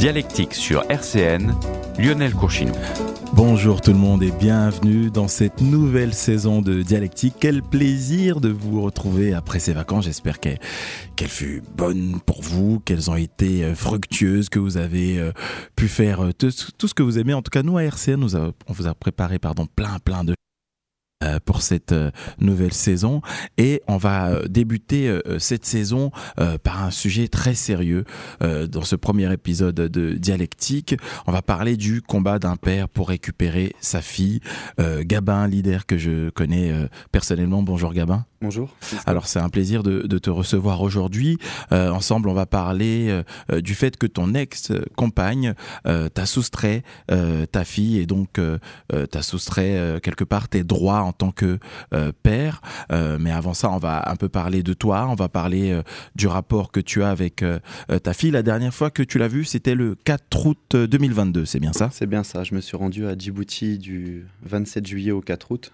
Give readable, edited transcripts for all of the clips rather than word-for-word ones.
Dialectique sur RCN, Lionel Courchinou. Bonjour tout le monde et bienvenue dans cette nouvelle saison de Dialectique. Quel plaisir de vous retrouver après ces vacances. J'espère qu'elle fut bonne pour vous, qu'elles ont été fructueuses, que vous avez pu faire tout ce que vous aimez. En tout cas, nous à RCN, on vous a préparé plein de pour cette nouvelle saison et on va débuter cette saison par un sujet très sérieux. Dans ce premier épisode de Dialectique, on va parler du combat d'un père pour récupérer sa fille. Gabin, leader que je connais personnellement. Bonjour Gabin. Bonjour. Alors c'est un plaisir de te recevoir aujourd'hui. Ensemble on va parler du fait que ton ex-compagne t'a soustrait ta fille et donc t'a soustrait quelque part tes droits en tant que père. Mais avant ça on va un peu parler de toi, on va parler du rapport que tu as avec ta fille. La dernière fois que tu l'as vue c'était le 4 août 2022, c'est bien ça ? C'est bien ça, je me suis rendu à Djibouti du 27 juillet au 4 août.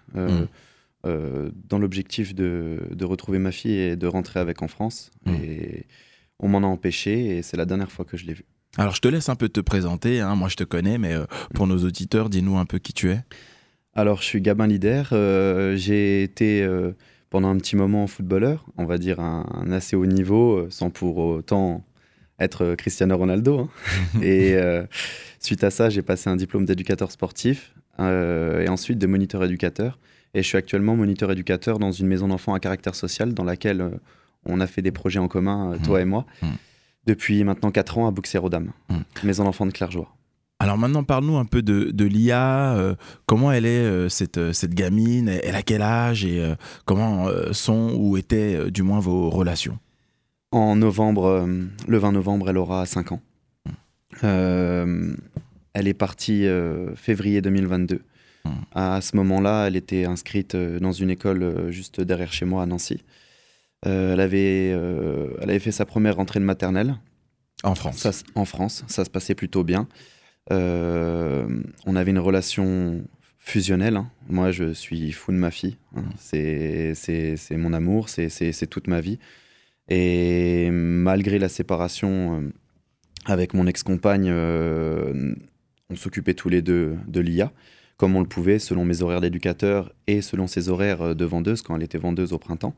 Dans l'objectif de retrouver ma fille et de rentrer avec en France. Et on m'en a empêché et c'est la dernière fois que je l'ai vue. Alors je te laisse un peu te présenter, hein. Moi je te connais, mais pour nos auditeurs, dis-nous un peu qui tu es. Alors je suis Gabin Lider, j'ai été pendant un petit moment footballeur, on va dire un assez haut niveau, sans pour autant être Cristiano Ronaldo. Hein. Et suite à ça, j'ai passé un diplôme d'éducateur sportif et ensuite de moniteur éducateur. Et je suis actuellement moniteur éducateur dans une maison d'enfants à caractère social dans laquelle on a fait des projets en commun, toi et moi, depuis maintenant 4 ans à Bouxières-aux-Dames, maison d'enfants de Clergeois. Alors maintenant, parle-nous un peu de Lia. Comment elle est, cette gamine ? Elle a quel âge et comment sont ou étaient du moins vos relations ? En novembre, le 20 novembre, elle aura 5 ans. Elle est partie février 2022. À ce moment-là, elle était inscrite dans une école juste derrière chez moi à Nancy. Elle avait fait sa première rentrée de maternelle. En France. En France, ça se passait plutôt bien. On avait une relation fusionnelle. Hein. Moi, je suis fou de ma fille. Hein. C'est mon amour, c'est toute ma vie. Et malgré la séparation avec mon ex-compagne, on s'occupait tous les deux de Lia, comme on le pouvait, selon mes horaires d'éducateur et selon ses horaires de vendeuse, quand elle était vendeuse au printemps.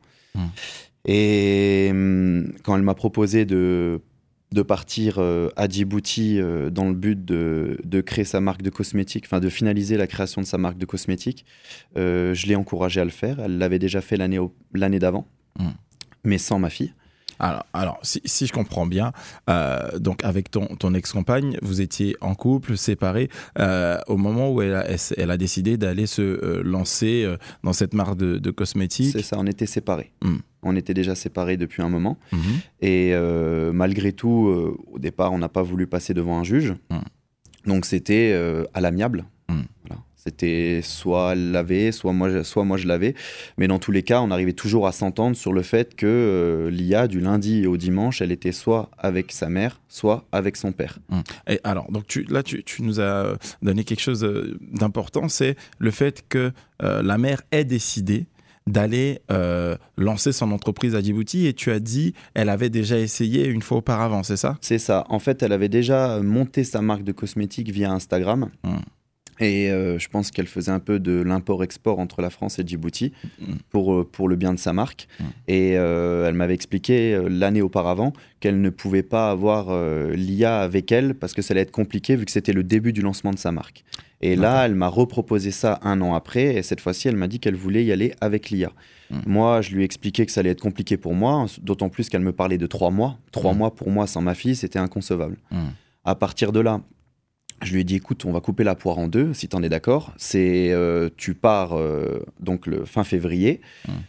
Et quand elle m'a proposé de partir à Djibouti dans le but de créer sa marque de cosmétiques, enfin de finaliser la création de sa marque de cosmétiques, je l'ai encouragée à le faire. Elle l'avait déjà fait l'année d'avant, mais sans ma fille. Alors si je comprends bien, donc avec ton ex-compagne, vous étiez en couple, séparés, au moment où elle a décidé d'aller se lancer dans cette marque de cosmétiques. C'est ça, on était séparés. On était déjà séparés depuis un moment. Et malgré tout, au départ, on n'a pas voulu passer devant un juge. Donc c'était à l'amiable. Voilà. C'était soit elle l'avait, soit moi je l'avais. Mais dans tous les cas, on arrivait toujours à s'entendre sur le fait que Lia, du lundi au dimanche, elle était soit avec sa mère, soit avec son père. Et alors, donc tu nous as donné quelque chose d'important, c'est le fait que la mère ait décidé d'aller lancer son entreprise à Djibouti et tu as dit elle avait déjà essayé une fois auparavant, c'est ça ? C'est ça. En fait, elle avait déjà monté sa marque de cosmétiques via Instagram. Et je pense qu'elle faisait un peu de l'import-export entre la France et Djibouti pour le bien de sa marque. Et elle m'avait expliqué l'année auparavant qu'elle ne pouvait pas avoir Lia avec elle parce que ça allait être compliqué vu que c'était le début du lancement de sa marque. Et là, elle m'a reproposé ça 1 an après. Et cette fois-ci, elle m'a dit qu'elle voulait y aller avec Lia. Moi, je lui ai expliqué que ça allait être compliqué pour moi, d'autant plus qu'elle me parlait de 3 mois. 3 mois pour moi sans ma fille, c'était inconcevable. À partir de là, je lui ai dit, écoute, on va couper la poire en 2, si tu en es d'accord. Tu pars donc le fin février.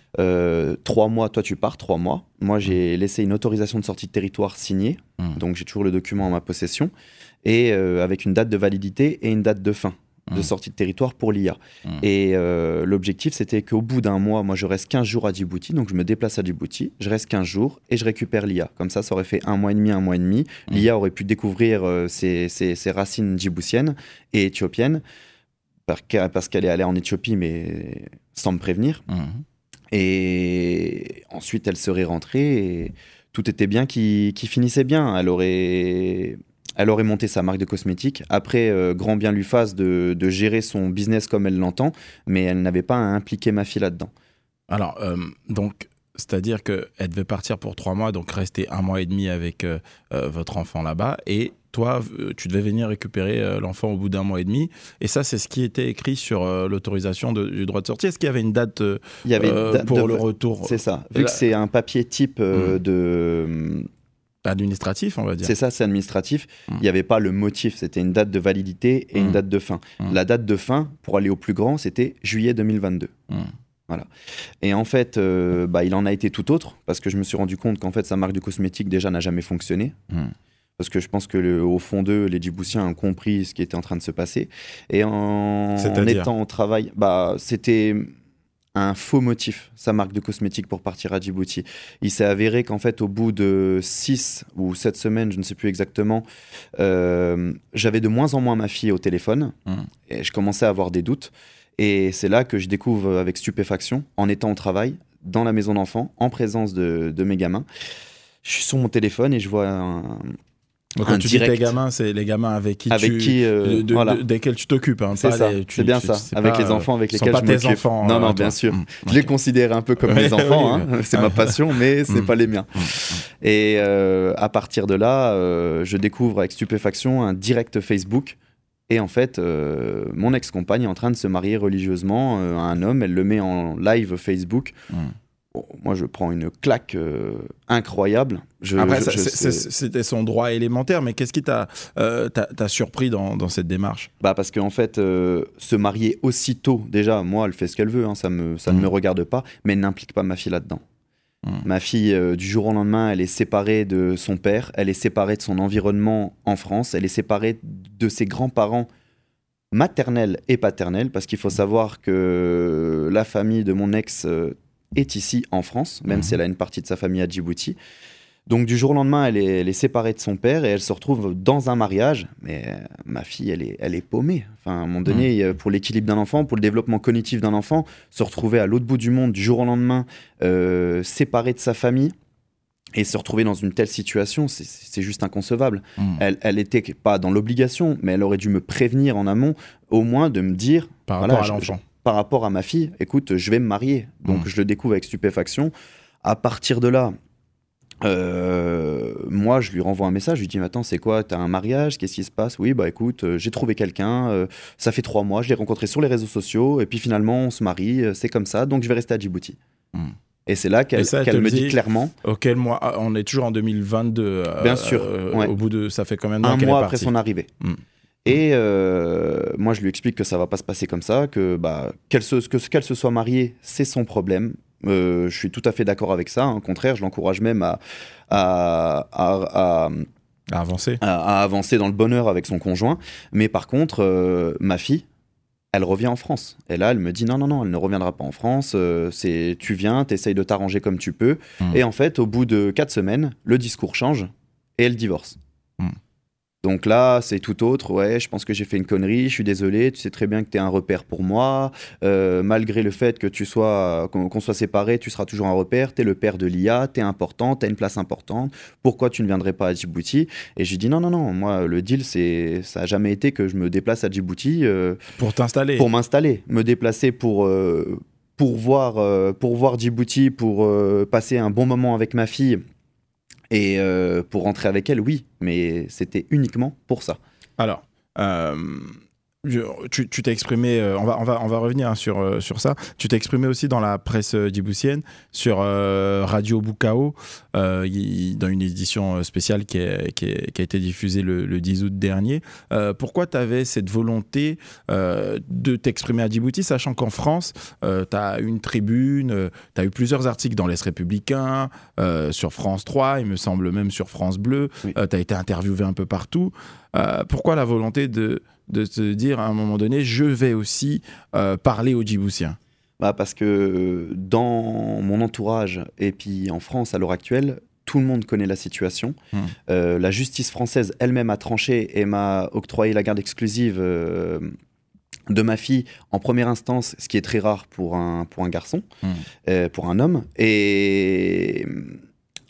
3 mois, toi tu pars 3 mois. Moi, j'ai laissé une autorisation de sortie de territoire signée. Donc, j'ai toujours le document en ma possession. Et avec une date de validité et une date de fin de sortie de territoire pour l'IA. Et l'objectif, c'était qu'au bout d'1 mois, moi, je reste 15 jours à Djibouti. Donc, je me déplace à Djibouti, je reste 15 jours et je récupère l'IA. Comme ça aurait fait 1 mois et demi. L'IA aurait pu découvrir ses racines djiboutiennes et éthiopiennes parce qu'elle est allée en Éthiopie, mais sans me prévenir. Et ensuite, elle serait rentrée et tout était bien qui finissait bien. Elle aurait monté sa marque de cosmétiques. Après, grand bien lui fasse de gérer son business comme elle l'entend, mais elle n'avait pas à impliquer ma fille là-dedans. Alors, donc, c'est-à-dire qu'elle devait partir pour 3 mois, donc rester 1 mois et demi avec votre enfant là-bas, et toi, tu devais venir récupérer l'enfant au bout d'1 mois et demi, et ça, c'est ce qui était écrit sur l'autorisation du droit de sortie. Est-ce qu'il y avait une date, Il y avait une date pour le retour? C'est ça. Vu que c'est un papier type de... administratif, on va dire. C'est ça, c'est administratif. Il n'y avait pas le motif, c'était une date de validité et une date de fin. La date de fin, pour aller au plus grand, c'était juillet 2022. Voilà. Et en fait, il en a été tout autre, parce que je me suis rendu compte qu'en fait, sa marque de cosmétiques déjà n'a jamais fonctionné. Parce que je pense que au fond d'eux, les Djiboutiens ont compris ce qui était en train de se passer. Et en étant au travail, c'était un faux motif, sa marque de cosmétiques pour partir à Djibouti. Il s'est avéré qu'en fait, au bout de 6 ou 7 semaines, je ne sais plus exactement, j'avais de moins en moins ma fille au téléphone et je commençais à avoir des doutes. Et c'est là que je découvre avec stupéfaction, en étant au travail, dans la maison d'enfants, en présence de mes gamins, je suis sur mon téléphone et je vois quand tu dis tes gamins, c'est les gamins avec qui desquels tu t'occupes. Hein, c'est ça, c'est bien ça. Avec les enfants avec lesquels je m'occupe. Enfants, non, bien sûr. Je les considère un peu comme mes enfants. C'est ma passion, mais c'est pas les miens. Et à partir de là, je découvre avec stupéfaction un direct Facebook. Et en fait, mon ex-compagne est en train de se marier religieusement à un homme. Elle le met en live Facebook. Moi, je prends une claque incroyable. Après, c'était son droit élémentaire, mais qu'est-ce qui t'a surpris dans cette démarche ? Parce qu'en fait, se marier aussitôt, déjà, moi, elle fait ce qu'elle veut, ça ne me regarde pas, mais elle n'implique pas ma fille là-dedans. Ma fille, du jour au lendemain, elle est séparée de son père, elle est séparée de son environnement en France, elle est séparée de ses grands-parents maternels et paternels, parce qu'il faut savoir que la famille de mon ex est ici en France, même si elle a une partie de sa famille à Djibouti. Donc du jour au lendemain, elle est séparée de son père et elle se retrouve dans un mariage. Mais ma fille, elle est paumée. Enfin, à un moment donné, pour l'équilibre d'un enfant, pour le développement cognitif d'un enfant, se retrouver à l'autre bout du monde du jour au lendemain, séparée de sa famille et se retrouver dans une telle situation, c'est juste inconcevable. Elle n'était pas dans l'obligation, mais elle aurait dû me prévenir en amont, au moins de me dire... Par rapport à l'enfant. Par rapport à ma fille, écoute, je vais me marier. Donc je le découvre avec stupéfaction. À partir de là... moi je lui renvoie un message, je lui dis attends c'est quoi, t'as un mariage, qu'est-ce qui se passe? Oui écoute, j'ai trouvé quelqu'un, ça fait 3 mois, je l'ai rencontré sur les réseaux sociaux et puis finalement on se marie, c'est comme ça, donc je vais rester à Djibouti. Et c'est là qu'elle me dit clairement. Auquel mois? On est toujours en 2022. Bien sûr. Au bout de, ça fait combien de temps qu'elle est partie? Un mois après son arrivée. Et moi je lui explique que ça va pas se passer comme ça, que qu'elle se soit mariée, c'est son problème. Je suis tout à fait d'accord avec ça. Au contraire, je l'encourage même à avancer. À avancer dans le bonheur avec son conjoint. Mais par contre, ma fille, elle revient en France. Et là, elle me dit non, elle ne reviendra pas en France. Tu viens, t'essayes de t'arranger comme tu peux. Et en fait, au bout de 4 semaines, le discours change et elle divorce. Donc là, c'est tout autre. Ouais, je pense que j'ai fait une connerie. Je suis désolé. Tu sais très bien que tu es un repère pour moi. Malgré le fait que qu'on soit séparés, tu seras toujours un repère. Tu es le père de Lia. Tu es important. Tu as une place importante. Pourquoi tu ne viendrais pas à Djibouti? Et je lui dis non. Moi, le deal, ça n'a jamais été que je me déplace à Djibouti. Pour t'installer. Pour m'installer. Me déplacer pour voir Djibouti, pour passer un bon moment avec ma fille. Et pour rentrer avec elle, oui, mais c'était uniquement pour ça. Alors, tu t'es exprimé, on va revenir sur ça. Tu t'es exprimé aussi dans la presse djiboutienne, sur Radio Boukao, dans une édition spéciale qui a été diffusée le 10 août dernier. Pourquoi tu avais cette volonté de t'exprimer à Djibouti, sachant qu'en France, tu as une tribune, tu as eu plusieurs articles dans l'Est républicain, sur France 3, il me semble même sur France Bleu, oui. Tu as été interviewé un peu partout. Pourquoi la volonté de te dire à un moment donné, je vais aussi parler aux Djiboutiens? Parce que dans mon entourage et puis en France à l'heure actuelle, tout le monde connaît la situation. La justice française elle-même a tranché et m'a octroyé la garde exclusive de ma fille en première instance, ce qui est très rare pour un garçon, pour un homme. Et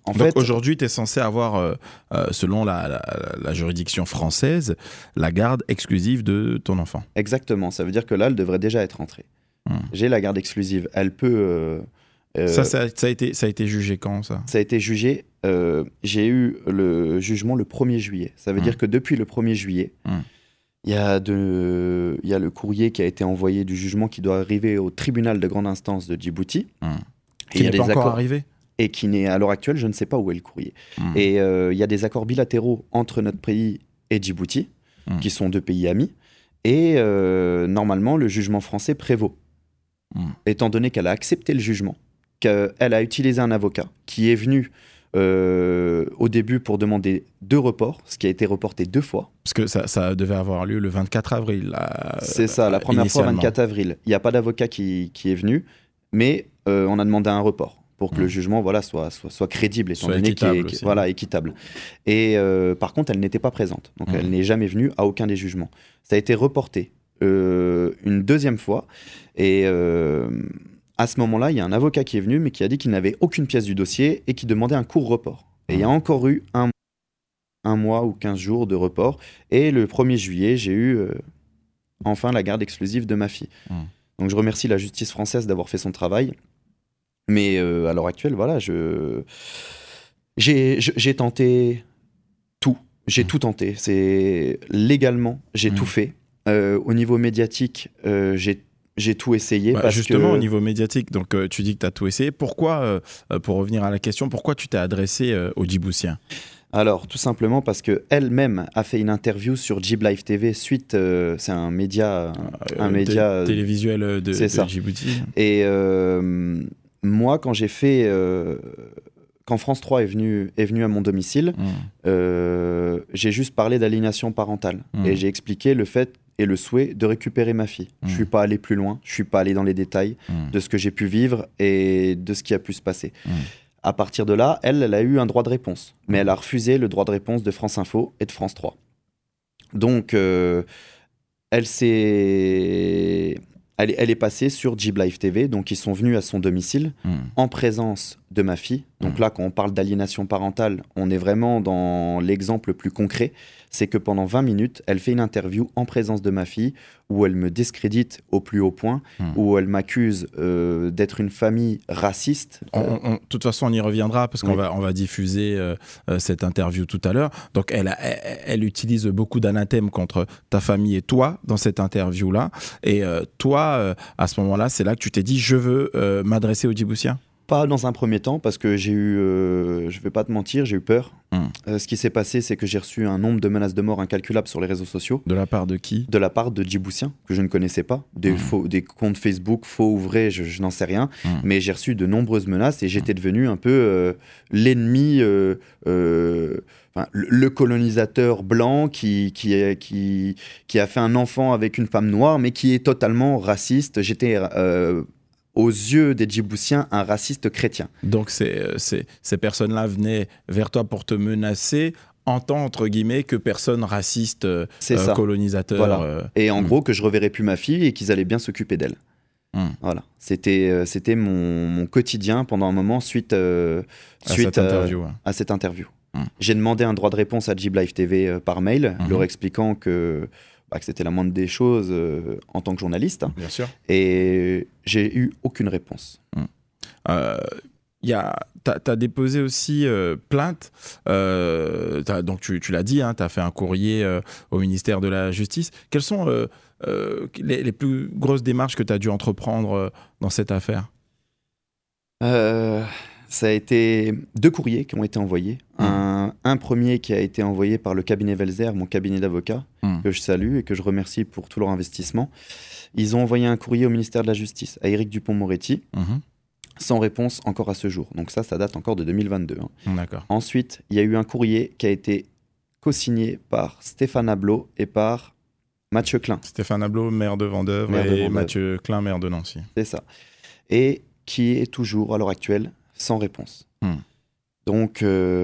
En Donc fait, aujourd'hui, tu es censé avoir, selon la juridiction française, la garde exclusive de ton enfant. exactement. Ça veut dire que là, elle devrait déjà être rentrée. J'ai la garde exclusive. Elle peut... Ça a été jugé quand, ça? Ça a été jugé. J'ai eu le jugement le 1er juillet. Ça veut dire que depuis le 1er juillet, il y a le courrier qui a été envoyé du jugement qui doit arriver au tribunal de grande instance de Djibouti. Qui n'est pas encore arrivé? Et qui n'est, à l'heure actuelle, je ne sais pas où est le courrier. Et il y a des accords bilatéraux entre notre pays et Djibouti, qui sont 2 pays amis. Et normalement, le jugement français prévaut. Étant donné qu'elle a accepté le jugement, qu'elle a utilisé un avocat qui est venu au début pour demander 2 reports, ce qui a été reporté 2 fois. Parce que ça devait avoir lieu le 24 avril. C'est ça, la première fois, 24 avril. Il n'y a pas d'avocat qui est venu, mais on a demandé un report pour que le jugement soit crédible, étant donné qu'il est équitable. Et par contre, elle n'était pas présente. Donc elle n'est jamais venue à aucun des jugements. Ça a été reporté une 2e fois. Et à ce moment-là, il y a un avocat qui est venu, mais qui a dit qu'il n'avait aucune pièce du dossier et qui demandait un court report. Et il y a encore eu un mois ou 15 jours de report. Et le 1er juillet, j'ai eu enfin la garde exclusive de ma fille. Donc je remercie la justice française d'avoir fait son travail. Mais à l'heure actuelle, voilà, j'ai tenté tout. J'ai tout tenté. Légalement, j'ai tout fait. Au niveau médiatique, j'ai tout essayé. Parce justement, que... au niveau médiatique, donc, tu dis que tu as tout essayé. Pourquoi, pour revenir à la question, pourquoi tu t'es adressé aux Djiboutiens? Alors, tout simplement parce qu'elle-même a fait une interview sur Djib Live TV suite... c'est un média... télévisuel de Djibouti. Et moi, quand j'ai fait... quand France 3 est venu à mon domicile, j'ai juste parlé d'aliénation parentale. Et j'ai expliqué le fait et le souhait de récupérer ma fille. Je ne suis pas allé plus loin, je ne suis pas allé dans les détails de ce que j'ai pu vivre et de ce qui a pu se passer. À partir de là, elle a eu un droit de réponse. Mais elle a refusé le droit de réponse de France Info et de France 3. Donc, elle est passée sur Djib Live TV. Donc, ils sont venus à son domicile en présence de ma fille. Donc là, quand on parle d'aliénation parentale, on est vraiment dans l'exemple le plus concret. C'est que pendant 20 minutes, elle fait une interview en présence de ma fille où elle me discrédite au plus haut point, où elle m'accuse d'être une famille raciste. De toute façon, on y reviendra parce qu'on va diffuser cette interview tout à l'heure. Donc, elle utilise beaucoup d'anathèmes contre ta famille et toi dans cette interview-là. Et toi, à ce moment-là, c'est là que tu t'es dit, je veux m'adresser aux Djiboutiens? Pas dans un premier temps, parce que j'ai eu, je vais pas te mentir, j'ai eu peur. Ce qui s'est passé, c'est que j'ai reçu un nombre de menaces de mort incalculable sur les réseaux sociaux. De la part de qui? De la part de Djiboutiens, que je ne connaissais pas. Des comptes Facebook faux ou vrais, je n'en sais rien. Mais j'ai reçu de nombreuses menaces et j'étais devenu un peu l'ennemi, le colonisateur blanc qui a fait un enfant avec une femme noire, mais qui est totalement raciste. J'étais... aux yeux des Djiboutiens, un raciste chrétien. Donc ces personnes-là venaient vers toi pour te menacer en tant, entre guillemets, que personne raciste, colonisateur. Voilà. Et en gros, que je reverrais plus ma fille et qu'ils allaient bien s'occuper d'elle. Voilà. C'était mon quotidien pendant un moment suite à cette interview. J'ai demandé un droit de réponse à Djib Live TV par mail, leur expliquant que c'était la moindre des choses en tant que journaliste. Bien sûr. Et j'ai eu aucune réponse. T'as déposé aussi plainte. Donc tu l'as dit, tu as fait un courrier au ministère de la Justice. Quelles sont les plus grosses démarches que tu as dû entreprendre dans cette affaire? Ça a été 2 courriers qui ont été envoyés. Un premier qui a été envoyé par le cabinet Velzer, mon cabinet d'avocats, que je salue et que je remercie pour tout leur investissement. Ils ont envoyé un courrier au ministère de la Justice, à Éric Dupond-Moretti, sans réponse encore à ce jour. Donc ça date encore de 2022. D'accord. Ensuite, il y a eu un courrier qui a été co-signé par Stéphane Ablot et par Mathieu Klein. Stéphane Ablot, maire de Vendœuvre, et Mathieu Klein, maire de Nancy. C'est ça. Et qui est toujours, à l'heure actuelle, sans réponse. Donc,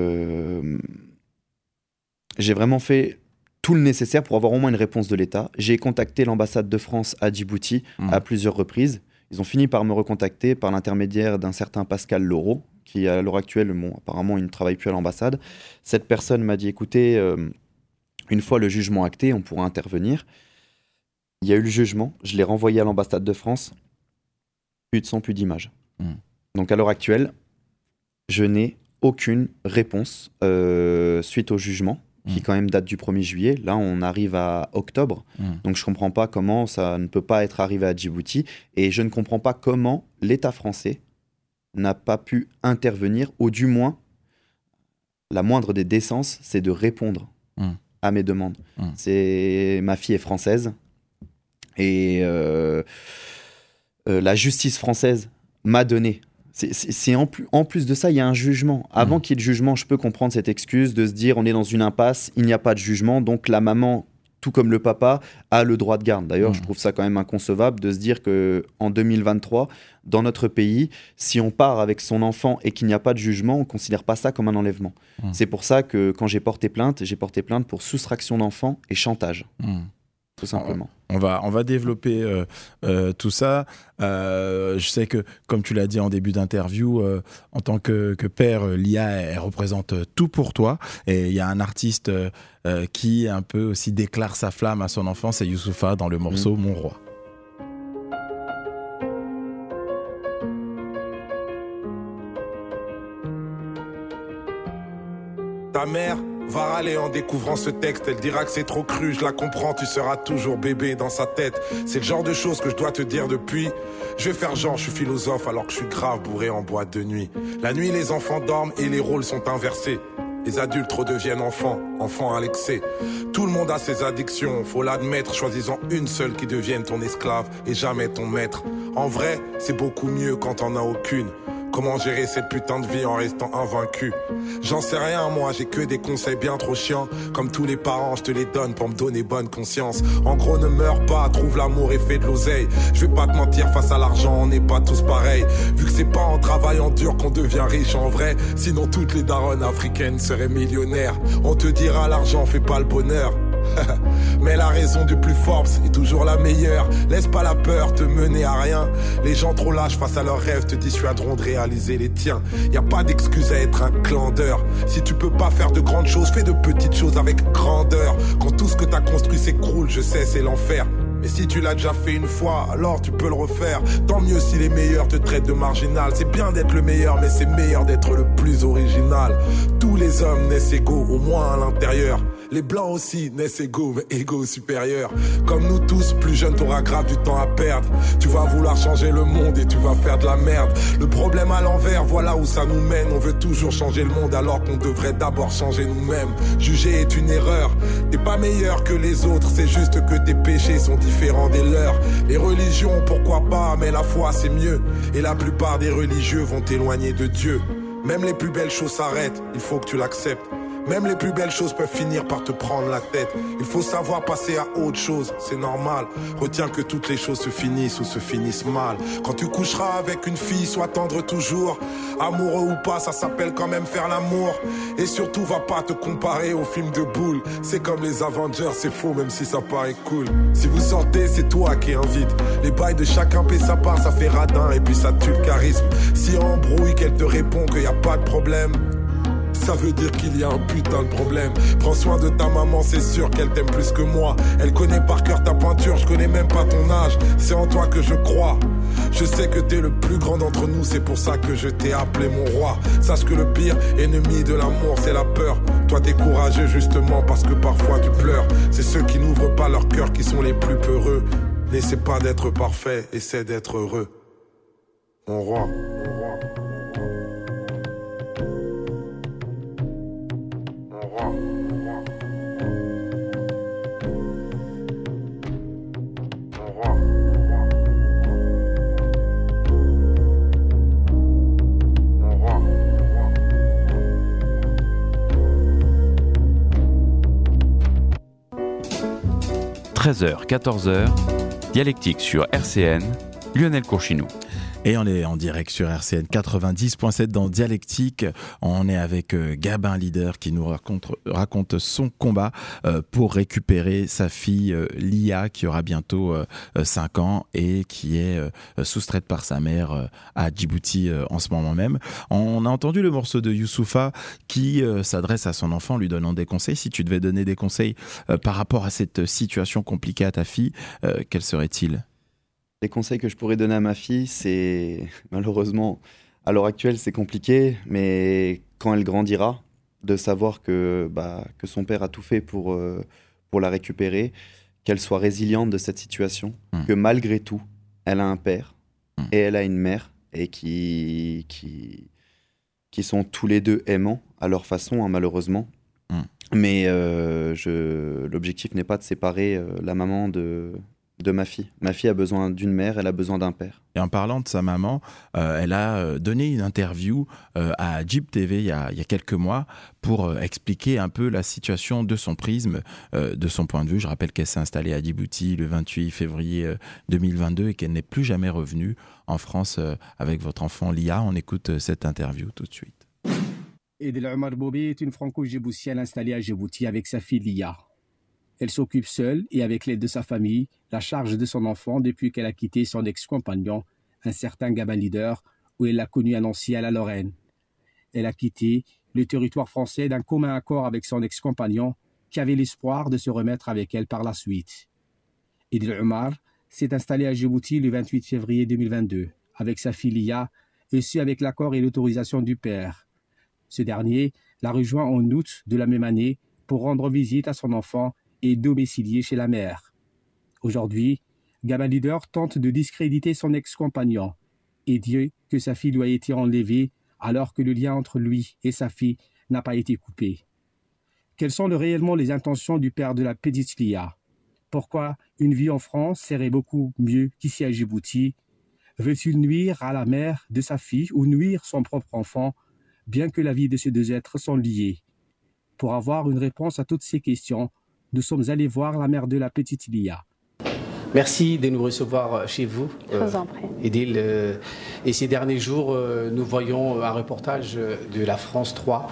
j'ai vraiment fait tout le nécessaire pour avoir au moins une réponse de l'État. J'ai contacté l'ambassade de France à Djibouti à plusieurs reprises. Ils ont fini par me recontacter par l'intermédiaire d'un certain Pascal Laureau, qui à l'heure actuelle, apparemment, il ne travaille plus à l'ambassade. Cette personne m'a dit, écoutez, une fois le jugement acté, on pourra intervenir. Il y a eu le jugement, je l'ai renvoyé à l'ambassade de France, plus de son, plus d'image. Donc à l'heure actuelle, je n'ai aucune réponse suite au jugement, qui quand même date du 1er juillet. Là, on arrive à octobre, donc je ne comprends pas comment ça ne peut pas être arrivé à Djibouti, et je ne comprends pas comment l'État français n'a pas pu intervenir, ou du moins, la moindre des décences, c'est de répondre à mes demandes. Ma fille est française, et la justice française m'a donné. En plus de ça, il y a un jugement. Avant qu'il y ait le jugement, je peux comprendre cette excuse de se dire on est dans une impasse, il n'y a pas de jugement, donc la maman, tout comme le papa, a le droit de garde. D'ailleurs, je trouve ça quand même inconcevable de se dire qu'en 2023, dans notre pays, si on part avec son enfant et qu'il n'y a pas de jugement, on ne considère pas ça comme un enlèvement. C'est pour ça que quand j'ai porté plainte pour soustraction d'enfant et chantage. Tout simplement. On va développer tout ça. Je sais que, comme tu l'as dit en début d'interview, en tant que père, Lia, elle représente tout pour toi. Et il y a un artiste qui un peu aussi déclare sa flamme à son enfant, c'est Youssoupha dans le morceau Mon Roi. Ta mère va râler en découvrant ce texte. Elle dira que c'est trop cru, je la comprends, tu seras toujours bébé dans sa tête. C'est le genre de choses que je dois te dire depuis. Je vais faire genre, je suis philosophe alors que je suis grave bourré en boîte de nuit. La nuit, les enfants dorment et les rôles sont inversés. Les adultes redeviennent enfants à l'excès. Tout le monde a ses addictions, faut l'admettre. Choisis-en une seule qui devienne ton esclave et jamais ton maître. En vrai, c'est beaucoup mieux quand t'en as aucune. Comment gérer cette putain de vie en restant invaincu? J'en sais rien, moi, j'ai que des conseils bien trop chiants. Comme tous les parents, je te les donne pour me donner bonne conscience. En gros, ne meurs pas, trouve l'amour et fais de l'oseille. Je vais pas te mentir, face à l'argent, on n'est pas tous pareils. Vu que c'est pas en travaillant dur qu'on devient riche en vrai. Sinon toutes les daronnes africaines seraient millionnaires. On te dira l'argent fait pas le bonheur. Mais la raison du plus fort est toujours la meilleure. Laisse pas la peur te mener à rien. Les gens trop lâches face à leurs rêves te dissuaderont de réaliser les tiens. Y a pas d'excuse à être un clandeur. Si tu peux pas faire de grandes choses, fais de petites choses avec grandeur. Quand tout ce que t'as construit s'écroule, je sais c'est l'enfer. Mais si tu l'as déjà fait une fois, alors tu peux le refaire. Tant mieux si les meilleurs te traitent de marginal. C'est bien d'être le meilleur, mais c'est meilleur d'être le plus original. Tous les hommes naissent égaux, au moins à l'intérieur. Les blancs aussi naissent égaux, mais égaux supérieurs. Comme nous tous, plus jeune, t'auras grave du temps à perdre. Tu vas vouloir changer le monde et tu vas faire de la merde. Le problème à l'envers, voilà où ça nous mène. On veut toujours changer le monde alors qu'on devrait d'abord changer nous-mêmes. Juger est une erreur. T'es pas meilleur que les autres, c'est juste que tes péchés sont différents des leurs. Les religions, pourquoi pas, mais la foi c'est mieux. Et la plupart des religieux vont t'éloigner de Dieu. Même les plus belles choses s'arrêtent, il faut que tu l'acceptes. Même les plus belles choses peuvent finir par te prendre la tête. Il faut savoir passer à autre chose, c'est normal. Retiens que toutes les choses se finissent ou se finissent mal. Quand tu coucheras avec une fille, sois tendre toujours. Amoureux ou pas, ça s'appelle quand même faire l'amour. Et surtout, va pas te comparer aux films de boules. C'est comme les Avengers, c'est faux même si ça paraît cool. Si vous sortez, c'est toi qui invite. Les bails de chacun paie sa part, ça fait radin et puis ça tue le charisme. Si embrouille, qu'elle te répond qu'il y a pas de problème, ça veut dire qu'il y a un putain de problème. Prends soin de ta maman, c'est sûr qu'elle t'aime plus que moi. Elle connaît par cœur ta peinture, je connais même pas ton âge. C'est en toi que je crois. Je sais que t'es le plus grand d'entre nous, c'est pour ça que je t'ai appelé mon roi. Sache que le pire ennemi de l'amour, c'est la peur. Toi t'es courageux justement parce que parfois tu pleures. C'est ceux qui n'ouvrent pas leur cœur qui sont les plus peureux. N'essaie pas d'être parfait, essaie d'être heureux. Mon roi. 13h, 14h, Dialectique sur RCN, Lionel Courchinou. Et on est en direct sur RCN 90.7 dans Dialectique. On est avec Gabin Leader qui nous raconte son combat pour récupérer sa fille Lia qui aura bientôt 5 ans et qui est soustraite par sa mère à Djibouti en ce moment même. On a entendu le morceau de Youssoupha qui s'adresse à son enfant lui donnant des conseils. Si tu devais donner des conseils par rapport à cette situation compliquée à ta fille, quels seraient-ils ? Les conseils que je pourrais donner à ma fille, c'est malheureusement, à l'heure actuelle, c'est compliqué, mais quand elle grandira, de savoir que son père a tout fait pour la récupérer, qu'elle soit résiliente de cette situation, que malgré tout, elle a un père et elle a une mère et qui sont tous les deux aimants à leur façon, hein, malheureusement. Mais l'objectif n'est pas de séparer la maman de ma fille. Ma fille a besoin d'une mère, elle a besoin d'un père. Et en parlant de sa maman, elle a donné une interview à Djib TV il y a quelques mois pour expliquer un peu la situation de son prisme, de son point de vue. Je rappelle qu'elle s'est installée à Djibouti le 28 février 2022 et qu'elle n'est plus jamais revenue en France avec votre enfant Lia. On écoute cette interview tout de suite. Edel Omar Bobé est une franco-djiboutienne installée à Djibouti avec sa fille Lia. Elle s'occupe seule et avec l'aide de sa famille, la charge de son enfant depuis qu'elle a quitté son ex-compagnon, un certain Gabin Leader, où elle l'a connu à Nancy à la Lorraine. Elle a quitté le territoire français d'un commun accord avec son ex-compagnon qui avait l'espoir de se remettre avec elle par la suite. Edel Omar s'est installé à Djibouti le 28 février 2022 avec sa fille Lia et aussi avec l'accord et l'autorisation du père. Ce dernier l'a rejoint en août de la même année pour rendre visite à son enfant et domicilié chez la mère. Aujourd'hui, Gabin Leader tente de discréditer son ex-compagnon et dit que sa fille lui a été enlevée alors que le lien entre lui et sa fille n'a pas été coupé. Quelles sont réellement les intentions du père de la petite Lia? Pourquoi une vie en France serait beaucoup mieux qu'ici à Djibouti? Veut-il nuire à la mère de sa fille ou nuire son propre enfant, bien que la vie de ces deux êtres sont liés? Pour avoir une réponse à toutes ces questions, nous sommes allés voir la mère de la petite Lia. Merci de nous recevoir chez vous, Edil. Et ces derniers jours, nous voyons un reportage de la France 3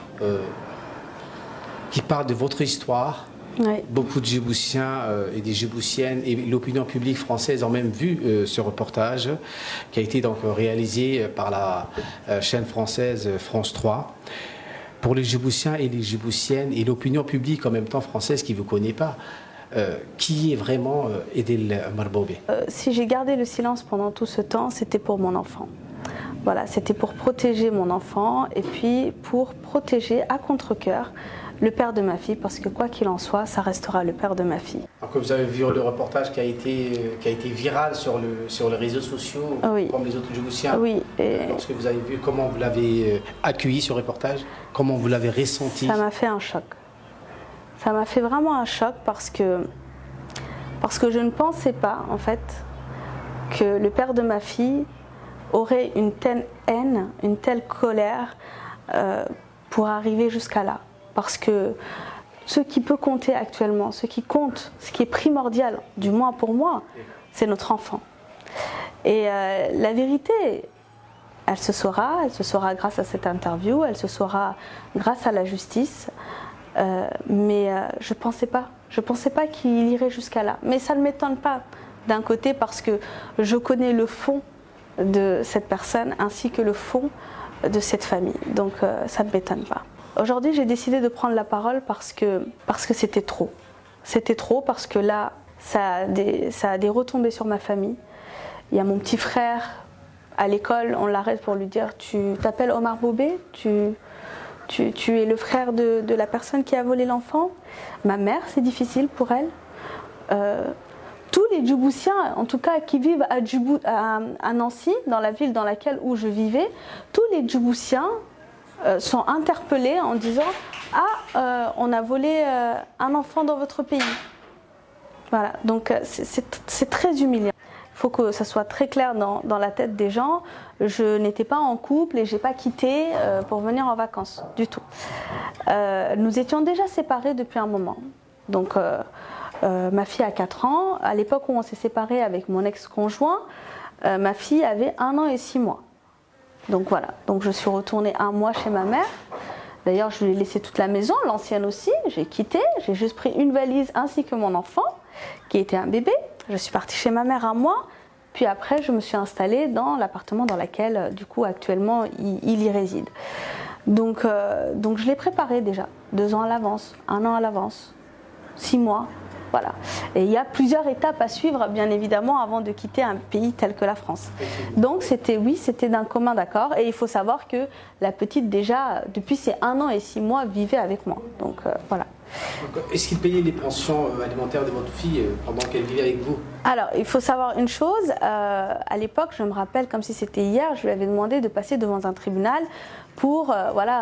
qui parle de votre histoire. Oui. Beaucoup de Djiboutiens et des Djiboutiennes et l'opinion publique française ont même vu ce reportage qui a été donc réalisé par la chaîne française France 3. Pour les Djiboutiens et les Djiboutiennes et l'opinion publique en même temps française qui ne vous connaît pas, qui est vraiment Edel Omar Bobé? Si j'ai gardé le silence pendant tout ce temps, c'était pour mon enfant. Voilà, c'était pour protéger mon enfant et puis pour protéger à contre-cœur le père de ma fille, parce que quoi qu'il en soit, ça restera le père de ma fille. Alors que vous avez vu le reportage qui a été viral sur les réseaux sociaux, oui, comme les autres Djiboutiens. Oui. Lorsque vous avez vu, comment vous l'avez accueilli ce reportage? Comment vous l'avez ressenti? Ça m'a fait un choc. Ça m'a fait vraiment un choc parce que je ne pensais pas, en fait, que le père de ma fille aurait une telle haine, une telle colère pour arriver jusqu'à là. Parce que ce qui peut compter actuellement, ce qui compte, ce qui est primordial, du moins pour moi, c'est notre enfant. Et la vérité, elle se saura grâce à cette interview, elle se saura grâce à la justice. Mais je pensais pas qu'il irait jusqu'à là. Mais ça ne m'étonne pas d'un côté parce que je connais le fond de cette personne ainsi que le fond de cette famille. Donc ça ne m'étonne pas. Aujourd'hui, j'ai décidé de prendre la parole parce que c'était trop. C'était trop parce que là, ça a des retombées sur ma famille. Il y a mon petit frère à l'école, on l'arrête pour lui dire « Tu t'appelles Omar Bobé, tu es le frère de la personne qui a volé l'enfant ?» Ma mère, c'est difficile pour elle. Tous les Djiboutiens, en tout cas qui vivent à Nancy, dans la ville où je vivais, tous les Djiboutiens sont interpellés en disant « Ah, on a volé un enfant dans votre pays. » Voilà, donc c'est très humiliant. Il faut que ça soit très clair dans la tête des gens. Je n'étais pas en couple et je n'ai pas quitté pour venir en vacances, du tout. Nous étions déjà séparés depuis un moment. Donc ma fille a 4 ans. À l'époque où on s'est séparés avec mon ex-conjoint, ma fille avait 1 an et 6 mois. Donc voilà, donc je suis retournée 1 mois chez ma mère. D'ailleurs, je lui ai laissé toute la maison, l'ancienne aussi. J'ai quitté, j'ai juste pris une valise ainsi que mon enfant, qui était un bébé. Je suis partie chez ma mère 1 mois. Puis après, je me suis installée dans l'appartement dans lequel, du coup, actuellement, il y réside. Donc je l'ai préparé déjà, 2 ans à l'avance, 1 an à l'avance, 6 mois, voilà. Et il y a plusieurs étapes à suivre, bien évidemment, avant de quitter un pays tel que la France. Donc c'était d'un commun d'accord. Et il faut savoir que la petite, déjà, depuis ses 1 an et 6 mois, vivait avec moi. Donc voilà. Est-ce qu'il payait les pensions alimentaires de votre fille pendant qu'elle vivait avec vous? Alors, il faut savoir une chose. À l'époque, je me rappelle comme si c'était hier, je lui avais demandé de passer devant un tribunal pour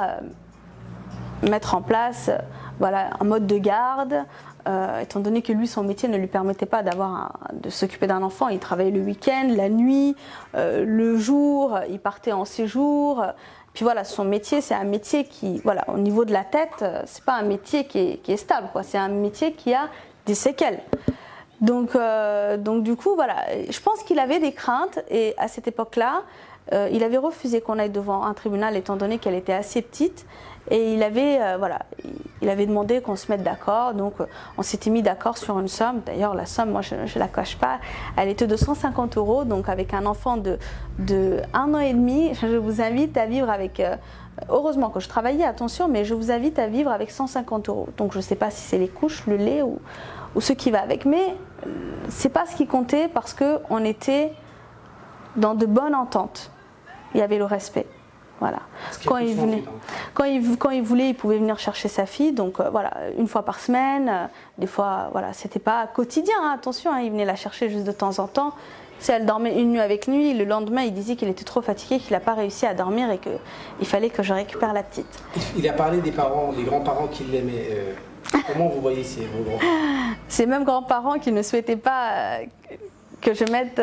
mettre en place un mode de garde. Étant donné que lui, son métier ne lui permettait pas de s'occuper d'un enfant. Il travaillait le week-end, la nuit, le jour, il partait en séjour. Puis voilà, son métier, c'est un métier qui, au niveau de la tête, c'est pas un métier qui est stable, quoi. C'est un métier qui a des séquelles. Donc du coup, je pense qu'il avait des craintes et à cette époque-là, il avait refusé qu'on aille devant un tribunal étant donné qu'elle était assez petite et il avait demandé qu'on se mette d'accord. Donc on s'était mis d'accord sur une somme. D'ailleurs, la somme, moi, je la cache pas, elle était de 150 €. Donc avec un enfant de 1 an et demi, je vous invite à vivre avec. Heureusement que je travaillais, attention, mais je vous invite à vivre avec 150 €. Donc je ne sais pas si c'est les couches, le lait ou ce qui va avec, mais c'est pas ce qui comptait parce que on était dans de bonnes ententes. Il y avait le respect. Voilà. Quand il voulait, il pouvait venir chercher sa fille. Donc une fois par semaine. Des fois, c'était pas quotidien. Hein, attention, il venait la chercher juste de temps en temps. Si elle dormait une nuit avec lui, le lendemain, il disait qu'il était trop fatigué, qu'il n'a pas réussi à dormir et qu'il fallait que je récupère la petite. Il a parlé des parents, des grands-parents qui l'aimaient. Comment vous voyez vos grands-parents? Ces mêmes grands-parents qui ne souhaitaient pas que je mette,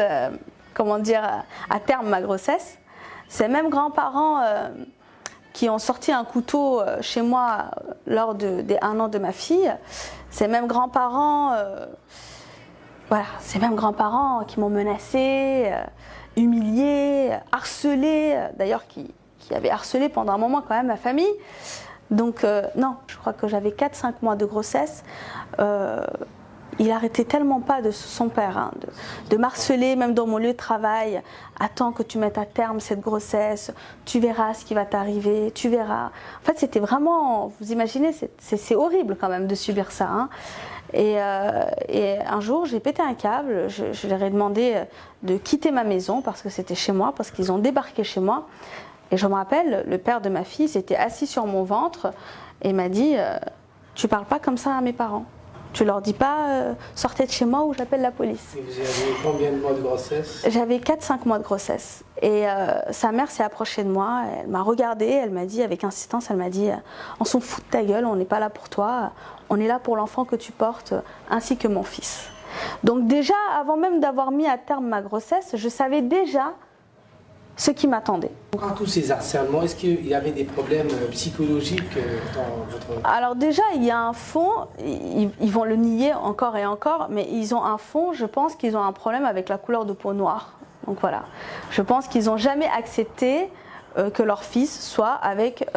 à terme ma grossesse. Ces mêmes grands-parents qui ont sorti un couteau chez moi lors des 1 an de ma fille. Ces mêmes grands-parents, qui m'ont menacée, humiliée, harcelée. D'ailleurs, qui avaient harcelé pendant un moment quand même ma famille. Donc non, je crois que j'avais 4-5 mois de grossesse. Il arrêtait tellement pas de son père de m'harceler, même dans mon lieu de travail. Attends que tu mettes à terme cette grossesse, tu verras ce qui va t'arriver, tu verras. En fait, c'était vraiment, vous imaginez, c'est horrible quand même de subir ça. Hein. Et un jour, j'ai pété un câble, je leur ai demandé de quitter ma maison parce que c'était chez moi, parce qu'ils ont débarqué chez moi. Et je me rappelle, le père de ma fille s'était assis sur mon ventre et m'a dit tu parles pas comme ça à mes parents. Tu leur dis pas sortez de chez moi ou j'appelle la police. Et vous avez combien de mois de grossesse? J'avais 4-5 mois de grossesse. Et sa mère s'est approchée de moi, elle m'a regardée, elle m'a dit avec insistance, elle m'a dit on s'en fout de ta gueule, on n'est pas là pour toi, on est là pour l'enfant que tu portes ainsi que mon fils. Donc déjà, avant même d'avoir mis à terme ma grossesse, je savais déjà ce qui m'attendait. Quand tous ces harcèlements, est-ce qu'il y avait des problèmes psychologiques dans votre... Alors déjà, il y a un fond, ils vont le nier encore et encore, mais ils ont un fond, je pense qu'ils ont un problème avec la couleur de peau noire. Donc voilà, je pense qu'ils n'ont jamais accepté que leur fils soit avec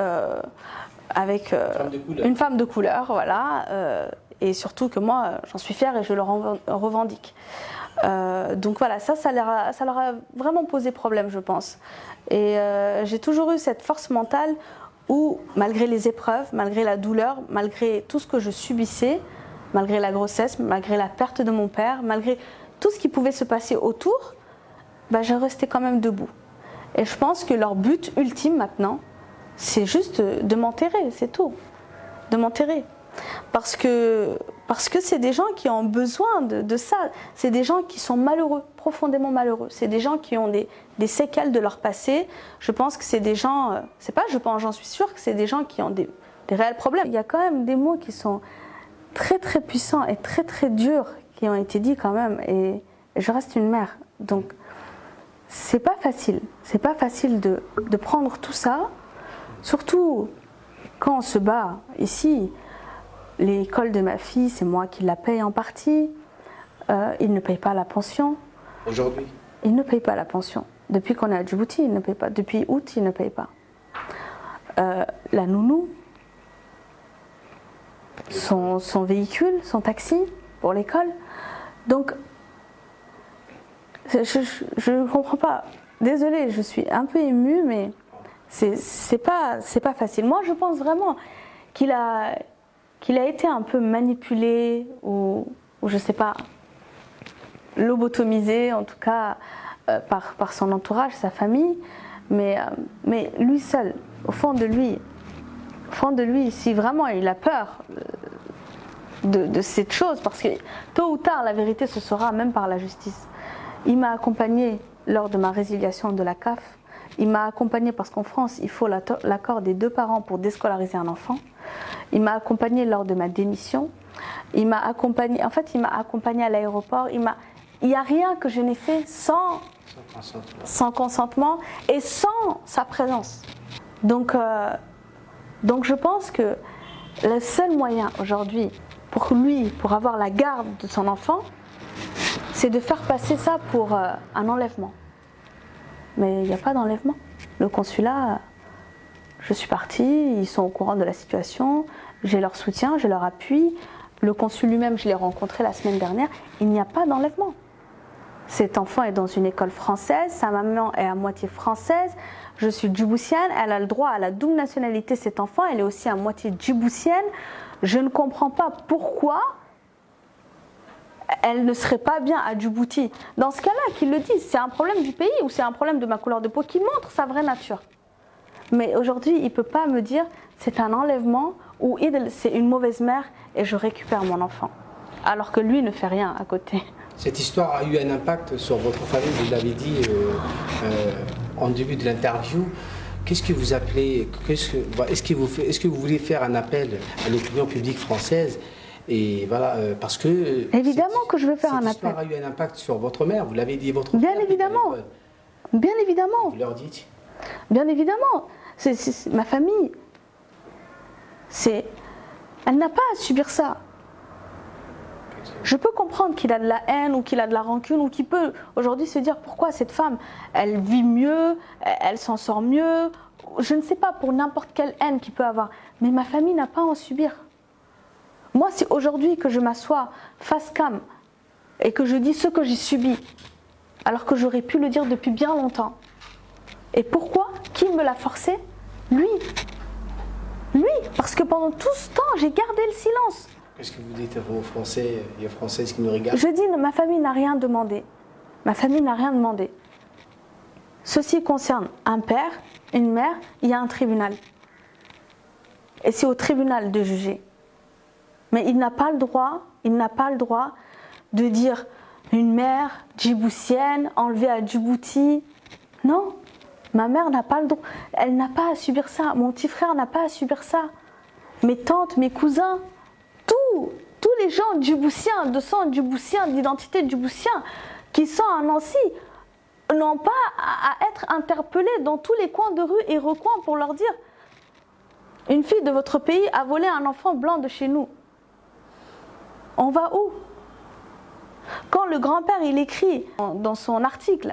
une femme de couleur, voilà, et surtout que moi, j'en suis fière et je le revendique. Donc voilà, ça leur a vraiment posé problème, je pense. Et j'ai toujours eu cette force mentale où, malgré les épreuves, malgré la douleur, malgré tout ce que je subissais, malgré la grossesse, malgré la perte de mon père, malgré tout ce qui pouvait se passer autour, je restais quand même debout. Et je pense que leur but ultime maintenant, c'est juste de m'enterrer, c'est tout. De m'enterrer. Parce que c'est des gens qui ont besoin de ça. C'est des gens qui sont malheureux, profondément malheureux. C'est des gens qui ont des séquelles de leur passé. Je pense que c'est des gens, j'en suis sûre que c'est des gens qui ont des réels problèmes. Il y a quand même des mots qui sont très très puissants et très très durs qui ont été dits quand même. Et je reste une mère. Donc c'est pas facile. C'est pas facile de prendre tout ça. Surtout quand on se bat ici. L'école de ma fille, c'est moi qui la paye en partie. Il ne paye pas la pension. Aujourd'hui? il ne paye pas la pension. Depuis qu'on est à Djibouti, il ne paye pas. Depuis août, il ne paye pas. La nounou, son véhicule, son taxi pour l'école. Donc, je ne comprends pas. Désolée, je suis un peu émue, mais c'est pas facile. Moi, je pense vraiment qu'il a été un peu manipulé ou je sais pas, lobotomisé en tout cas par son entourage, sa famille. Mais lui seul, au fond de lui, si vraiment il a peur de cette chose, parce que tôt ou tard la vérité se saura même par la justice. Il m'a accompagnée lors de ma résiliation de la CAF. Il m'a accompagnée parce qu'en France il faut l'accord des 2 parents pour déscolariser un enfant. Il m'a accompagnée lors de ma démission. Il m'a accompagnée à l'aéroport. Il n'y a rien que je n'ai fait sans consentement et sans sa présence. Donc je pense que le seul moyen aujourd'hui pour avoir la garde de son enfant, c'est de faire passer ça pour un enlèvement. Mais il n'y a pas d'enlèvement. Le consulat, je suis partie, ils sont au courant de la situation, j'ai leur soutien, j'ai leur appui. Le consul lui-même, je l'ai rencontré la semaine dernière, il n'y a pas d'enlèvement. Cet enfant est dans une école française, sa maman est à moitié française, je suis djiboutienne, elle a le droit à la double nationalité, cet enfant, elle est aussi à moitié djiboutienne. Je ne comprends pas pourquoi elle ne serait pas bien à Djibouti. Dans ce cas-là, qu'ils le disent, c'est un problème du pays ou c'est un problème de ma couleur de peau qui montre sa vraie nature. Mais aujourd'hui, il ne peut pas me dire c'est un enlèvement ou c'est une mauvaise mère et je récupère mon enfant. Alors que lui ne fait rien à côté. Cette histoire a eu un impact sur votre famille, vous l'avez dit en début de l'interview. Qu'est-ce que vous appelez, est-ce que vous voulez faire un appel à l'opinion publique française? Et voilà, parce que évidemment que je veux faire un appel. Cette histoire a eu un impact sur votre mère, vous l'avez dit, votre bien frère. Évidemment, bien évidemment. Vous leur dites. Bien évidemment, c'est ma famille. Elle n'a pas à subir ça. Je peux comprendre qu'il a de la haine ou qu'il a de la rancune ou qu'il peut aujourd'hui se dire pourquoi cette femme, elle vit mieux, elle s'en sort mieux. Je ne sais pas, pour n'importe quelle haine qu'il peut avoir. Mais ma famille n'a pas à en subir. Moi, c'est aujourd'hui que je m'assois face cam et que je dis ce que j'ai subi, alors que j'aurais pu le dire depuis bien longtemps. Et pourquoi? Qui me l'a forcé? Lui. Lui, parce que pendant tout ce temps, j'ai gardé le silence. Qu'est-ce que vous dites aux Français et aux Françaises qui nous regardent? Je dis, ma famille n'a rien demandé. Ma famille n'a rien demandé. Ceci concerne un père, une mère, il y a un tribunal. Et c'est au tribunal de juger. Mais il n'a pas le droit de dire une mère djiboutienne enlevée à Djibouti. Non, ma mère n'a pas le droit. Elle n'a pas à subir ça. Mon petit frère n'a pas à subir ça. Mes tantes, mes cousins, tous les gens djiboutiens, de sang djiboutien, d'identité djiboutien, qui sont à Nancy, n'ont pas à être interpellés dans tous les coins de rue et recoins pour leur dire une fille de votre pays a volé un enfant blanc de chez nous. On va où? Quand le grand-père il écrit dans son article,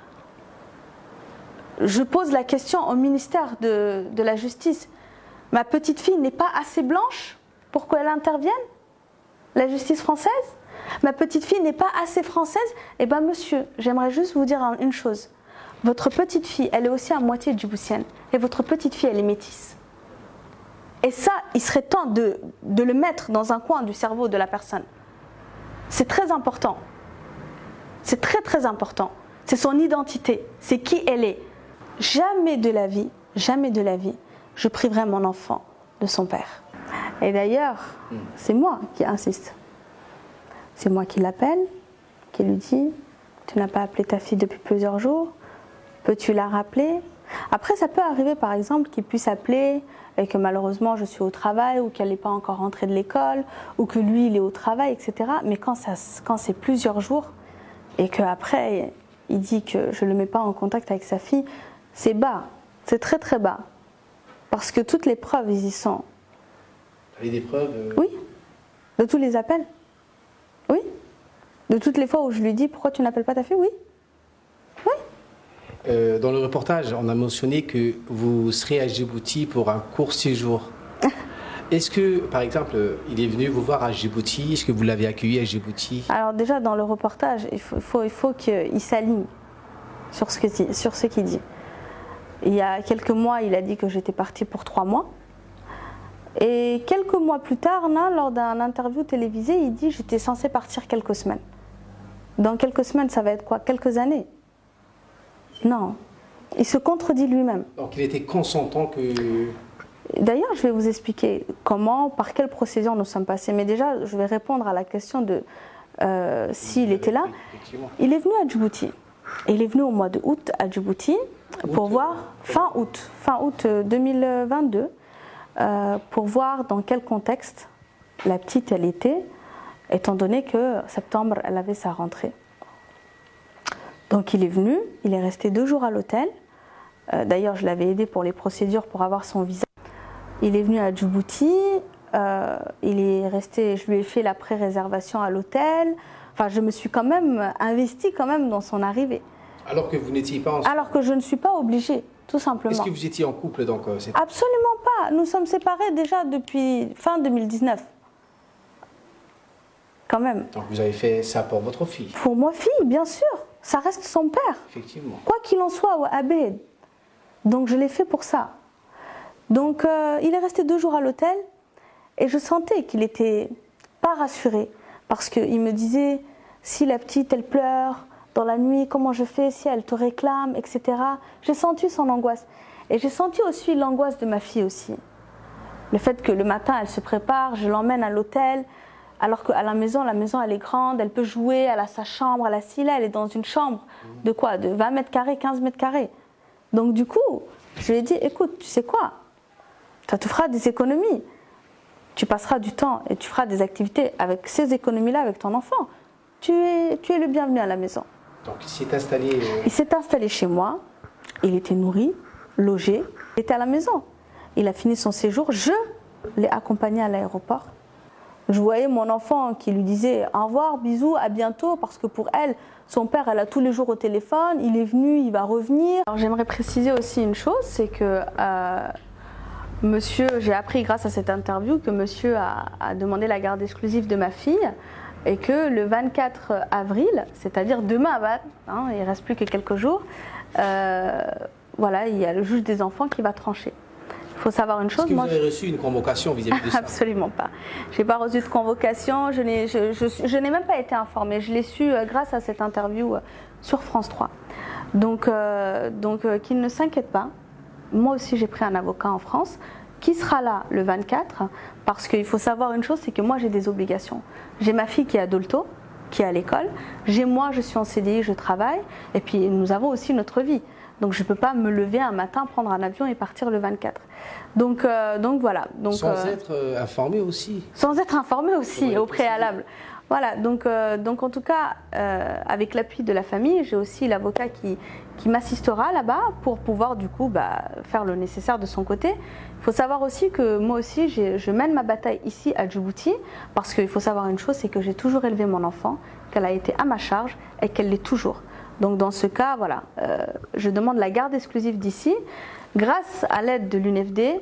je pose la question au ministère de la Justice, ma petite fille n'est pas assez blanche pour qu'elle intervienne? La justice française? Ma petite fille n'est pas assez française? Eh bien monsieur, j'aimerais juste vous dire une chose. Votre petite fille, elle est aussi à moitié djiboutienne. Et votre petite fille, elle est métisse. Et ça, il serait temps de le mettre dans un coin du cerveau de la personne. C'est très important. C'est très très important. C'est son identité. C'est qui elle est. Jamais de la vie, je priverai mon enfant de son père. Et d'ailleurs, c'est moi qui insiste. C'est moi qui l'appelle, qui lui dit « Tu n'as pas appelé ta fille depuis plusieurs jours, peux-tu la rappeler ?» Après, ça peut arriver par exemple qu'il puisse appeler et que malheureusement je suis au travail ou qu'elle n'est pas encore rentrée de l'école ou que lui il est au travail, etc. Mais quand c'est plusieurs jours et qu'après il dit que je ne le mets pas en contact avec sa fille, c'est bas, c'est très très bas. Parce que toutes les preuves, ils y sont. Vous avez des preuves Oui, de tous les appels. Oui, de toutes les fois où je lui dis pourquoi tu n'appelles pas ta fille, oui. Dans le reportage, on a mentionné que vous serez à Djibouti pour un court séjour. Est-ce que, par exemple, il est venu vous voir à Djibouti? Est-ce que vous l'avez accueilli à Djibouti? Alors déjà, dans le reportage, il faut qu'il s'aligne sur ce qu'il dit. Il y a quelques mois, il a dit que j'étais partie pour 3 mois. Et quelques mois plus tard, lors d'un interview télévisé, il dit que j'étais censée partir quelques semaines. Dans quelques semaines, ça va être quoi? Quelques années? Non. Il se contredit lui-même. Donc il était consentant que... D'ailleurs, je vais vous expliquer comment, par quelle procédure nous sommes passés. Mais déjà, je vais répondre à la question de s'il était là. Il est venu à Djibouti. Et il est venu au mois de août à Djibouti pour voir, fin août 2022, pour voir dans quel contexte la petite elle était, étant donné que septembre, elle avait sa rentrée. Donc il est venu, il est resté 2 jours à l'hôtel. D'ailleurs, je l'avais aidé pour les procédures pour avoir son visa. Il est venu à Djibouti, il est resté, je lui ai fait la pré-réservation à l'hôtel. Enfin, je me suis quand même investie dans son arrivée. Alors que vous n'étiez pas ensemble? Alors que je ne suis pas obligée, tout simplement. Est-ce que vous étiez en couple donc Absolument pas. Nous sommes séparés déjà depuis fin 2019. Quand même. Donc vous avez fait ça pour votre fille? Pour ma fille, bien sûr. Ça reste son père. Effectivement. Quoi qu'il en soit, Abed. Donc je l'ai fait pour ça. Donc il est resté 2 jours à l'hôtel et je sentais qu'il n'était pas rassuré parce qu'il me disait si la petite elle pleure dans la nuit, comment je fais si elle te réclame, etc. J'ai senti son angoisse et j'ai senti aussi l'angoisse de ma fille aussi. Le fait que le matin elle se prépare, je l'emmène à l'hôtel alors qu'à la maison elle est grande, elle peut jouer, elle a sa chambre, elle est dans une chambre de quoi? De 20 mètres carrés, 15 mètres carrés. Donc du coup, je lui ai dit écoute, tu sais quoi? Ça te fera des économies. Tu passeras du temps et tu feras des activités avec ces économies-là avec ton enfant. Tu es le bienvenu à la maison. Donc il s'est installé... Il s'est installé chez moi. Il était nourri, logé. Il était à la maison. Il a fini son séjour. Je l'ai accompagné à l'aéroport. Je voyais mon enfant qui lui disait au revoir, bisous, à bientôt. Parce que pour elle, son père, elle a tous les jours au téléphone. Il est venu, il va revenir. Alors j'aimerais préciser aussi une chose, c'est que... Monsieur, j'ai appris grâce à cette interview que monsieur a demandé la garde exclusive de ma fille et que le 24 avril, c'est-à-dire demain, il ne reste plus que quelques jours, voilà, il y a le juge des enfants qui va trancher. Il faut savoir une chose. Est-ce que vous avez reçu une convocation vis-à-vis de ça? Absolument pas. Je n'ai pas reçu de convocation, je n'ai même pas été informée. Je l'ai su grâce à cette interview sur France 3. Donc qu'il ne s'inquiète pas. Moi aussi, j'ai pris un avocat en France qui sera là le 24 parce qu'il faut savoir une chose, c'est que moi, j'ai des obligations. J'ai ma fille qui est à Dolto, qui est à l'école. Moi, je suis en CDI, je travaille. Et puis, nous avons aussi notre vie. Donc, je ne peux pas me lever un matin, prendre un avion et partir le 24. Donc voilà. Donc, sans être informé aussi. Sans être informé aussi, au préalable. Voilà, donc en tout cas, avec l'appui de la famille, j'ai aussi l'avocat qui m'assistera là-bas pour pouvoir du coup faire le nécessaire de son côté. Il faut savoir aussi que moi aussi, je mène ma bataille ici à Djibouti parce qu'il faut savoir une chose, c'est que j'ai toujours élevé mon enfant, qu'elle a été à ma charge et qu'elle l'est toujours. Donc dans ce cas, voilà, je demande la garde exclusive d'ici grâce à l'aide de l'UNFD.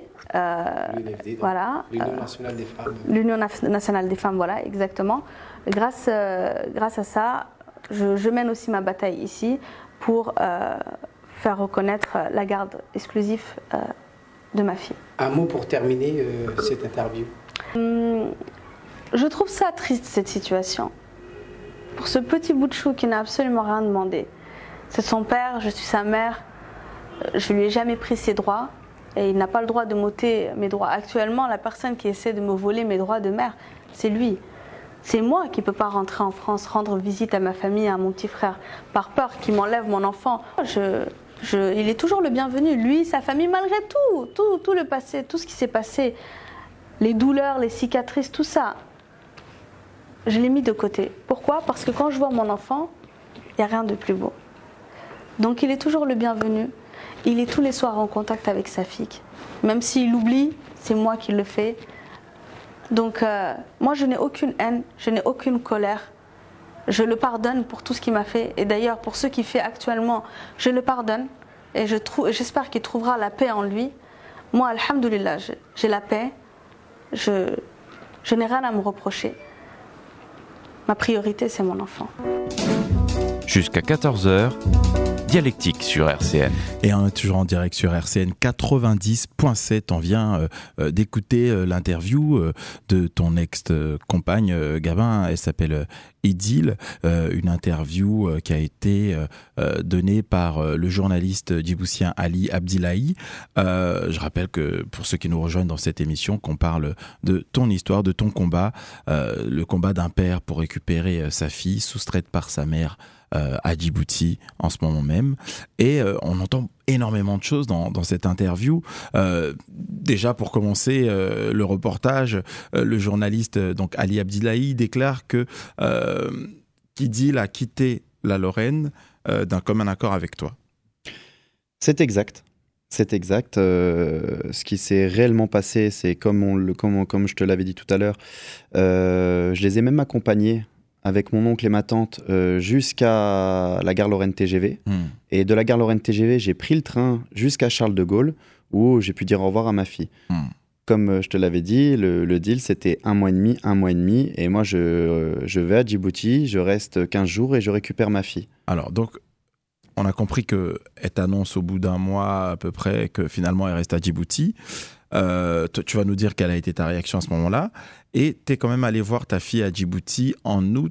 Voilà, l'Union nationale des femmes. L'Union nationale des femmes, voilà, exactement. Grâce à ça, je mène aussi ma bataille ici pour faire reconnaître la garde exclusive de ma fille. Un mot pour terminer cette interview. Je trouve ça triste, cette situation. Pour ce petit bout de chou qui n'a absolument rien demandé. C'est son père, je suis sa mère. Je ne lui ai jamais pris ses droits. Et il n'a pas le droit de m'ôter mes droits. Actuellement, la personne qui essaie de me voler mes droits de mère, c'est lui. C'est moi qui ne peux pas rentrer en France, rendre visite à ma famille, à mon petit frère, par peur qu'il m'enlève mon enfant. Il est toujours le bienvenu, lui, sa famille, malgré tout le passé, tout ce qui s'est passé, les douleurs, les cicatrices, tout ça. Je l'ai mis de côté. Pourquoi? Parce que quand je vois mon enfant, il n'y a rien de plus beau. Donc il est toujours le bienvenu. Il est tous les soirs en contact avec sa fille. Même s'il oublie, c'est moi qui le fais. Donc moi je n'ai aucune haine, je n'ai aucune colère. je le pardonne pour tout ce qu'il m'a fait. Et d'ailleurs, pour ce qu'il fait actuellement, je le pardonne. Et j'espère qu'il trouvera la paix en lui. Moi, alhamdoulilah, j'ai la paix. Je n'ai rien à me reprocher. Ma priorité, c'est mon enfant. Jusqu'à 14h, Dialectique sur RCN. Et on est toujours en direct sur RCN 90.7. On vient d'écouter l'interview de ton ex-compagne Gabin. Elle s'appelle Idil. Une interview qui a été donnée par le journaliste djiboutien Ali Abdillahi. Je rappelle que pour ceux qui nous rejoignent dans cette émission, qu'on parle de ton histoire, de ton combat, le combat d'un père pour récupérer sa fille soustraite par sa mère à Djibouti en ce moment même. Et on entend énormément de choses dans cette interview. Déjà, pour commencer le reportage, le journaliste donc Ali Abdillahi déclare que Idil a quitté la Lorraine d'un commun accord avec toi. C'est exact. C'est exact. Ce qui s'est réellement passé, c'est comme je te l'avais dit tout à l'heure, je les ai même accompagnés avec mon oncle et ma tante jusqu'à la gare Lorraine TGV. Et de la gare Lorraine TGV, j'ai pris le train jusqu'à Charles de Gaulle, où j'ai pu dire au revoir à ma fille. Comme je te l'avais dit, le deal, c'était 1 mois et demi. Et moi, je vais à Djibouti, je reste 15 jours et je récupère ma fille. Alors, donc, on a compris qu'elle t'annonce au bout d'un mois à peu près que finalement, elle reste à Djibouti. Tu vas nous dire quelle a été ta réaction à ce moment-là. Et tu es quand même allé voir ta fille à Djibouti en août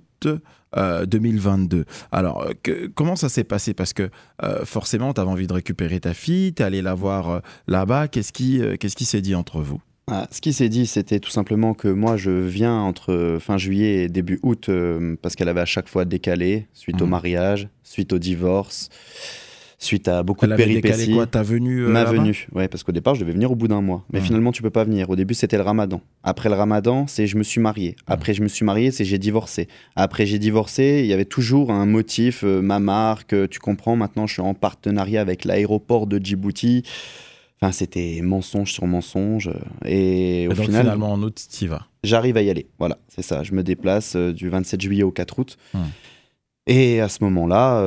2022. Alors, comment ça s'est passé? Parce que forcément, tu avais envie de récupérer ta fille, tu es allé la voir là-bas. Qu'est-ce qui s'est dit entre vous? Ce qui s'est dit, c'était tout simplement que moi, je viens entre fin juillet et début août, parce qu'elle avait à chaque fois décalé, suite au mariage, suite au divorce, suite à beaucoup de péripéties. Elle avait décalé quoi, ta venue Ma venue, ouais, parce qu'au départ, je devais venir au bout d'un mois. Mais finalement, tu peux pas venir. Au début, c'était le ramadan. Après le ramadan, c'est je me suis marié. Après, je me suis marié, c'est j'ai divorcé. Après, j'ai divorcé, il y avait toujours un motif, ma marque, tu comprends, maintenant, je suis en partenariat avec l'aéroport de Djibouti. Enfin, c'était mensonge sur mensonge. Et au donc, final, finalement, en août, tu y vas. J'arrive à y aller. Voilà, c'est ça. Je me déplace du 27 juillet au 4 août. Et à ce moment-là,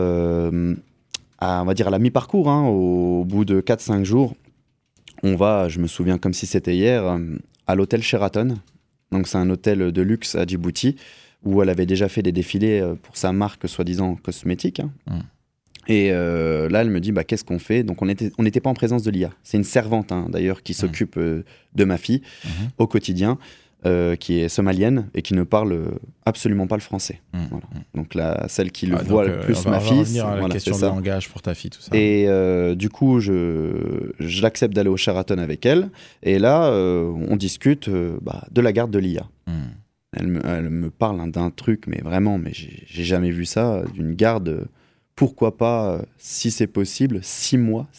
on va dire à la mi-parcours, au bout de 4-5 jours, on va, je me souviens comme si c'était hier, à l'hôtel Sheraton. Donc, c'est un hôtel de luxe à Djibouti où elle avait déjà fait des défilés pour sa marque soi-disant cosmétique. Et là, elle me dit, qu'est-ce qu'on fait? Donc, on n'était pas en présence de l'IA. C'est une servante, d'ailleurs, qui s'occupe de ma fille au quotidien, qui est somalienne et qui ne parle absolument pas le français. Voilà. Donc, celle qui voit le plus ma fille. On va revenir à la question de langage pour ta fille, tout ça. Et du coup, j'accepte d'aller au Sheraton avec elle. Et là, on discute de la garde de l'IA. Elle me parle d'un truc, mais j'ai jamais vu ça, d'une garde... Pourquoi pas, si c'est possible, 6 mois.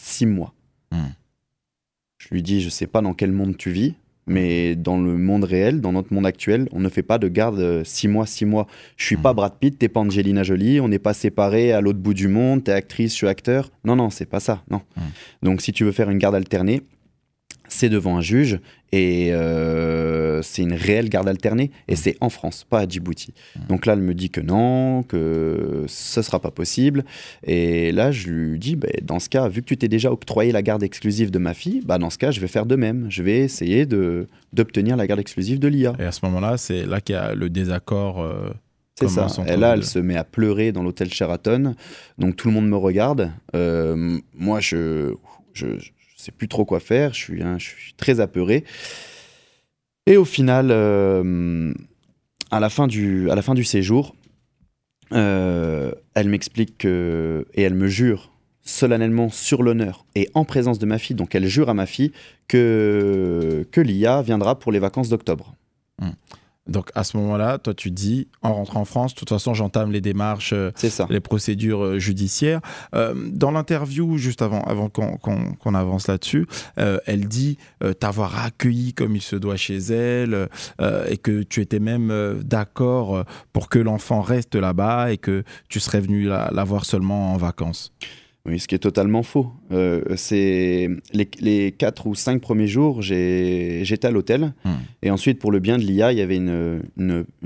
Je lui dis, je sais pas dans quel monde tu vis, mais dans le monde réel, dans notre monde actuel, on ne fait pas de garde 6 mois. Je suis pas Brad Pitt, t'es pas Angelina Jolie, on n'est pas séparés à l'autre bout du monde, t'es actrice, je suis acteur. Non, c'est pas ça, non. Donc si tu veux faire une garde alternée, c'est devant un juge et c'est une réelle garde alternée et c'est en France, pas à Djibouti. Donc là, elle me dit que non, que ce sera pas possible. Et là, je lui dis, dans ce cas, vu que tu t'es déjà octroyé la garde exclusive de ma fille, dans ce cas, je vais faire de même. Je vais essayer d'obtenir la garde exclusive de l'IA. Et à ce moment-là, c'est là qu'il y a le désaccord. C'est ça. Et là, elle se met à pleurer dans l'hôtel Sheraton. Donc tout le monde me regarde. Moi, je sais plus trop quoi faire, je suis très apeuré. Et au final, à la fin du séjour, elle m'explique et elle me jure solennellement sur l'honneur et en présence de ma fille, donc elle jure à ma fille que l'IA viendra pour les vacances d'octobre. Donc à ce moment-là, toi tu dis, en rentrant en France, de toute façon j'entame les démarches, les procédures judiciaires. Dans l'interview, juste avant qu'on avance là-dessus, elle dit t'avoir accueilli comme il se doit chez elle et que tu étais même d'accord pour que l'enfant reste là-bas et que tu serais venu la voir seulement en vacances. Oui, ce qui est totalement faux. C'est les 4 ou 5 premiers jours, j'étais à l'hôtel. Et ensuite, pour le bien de l'IA, il y avait une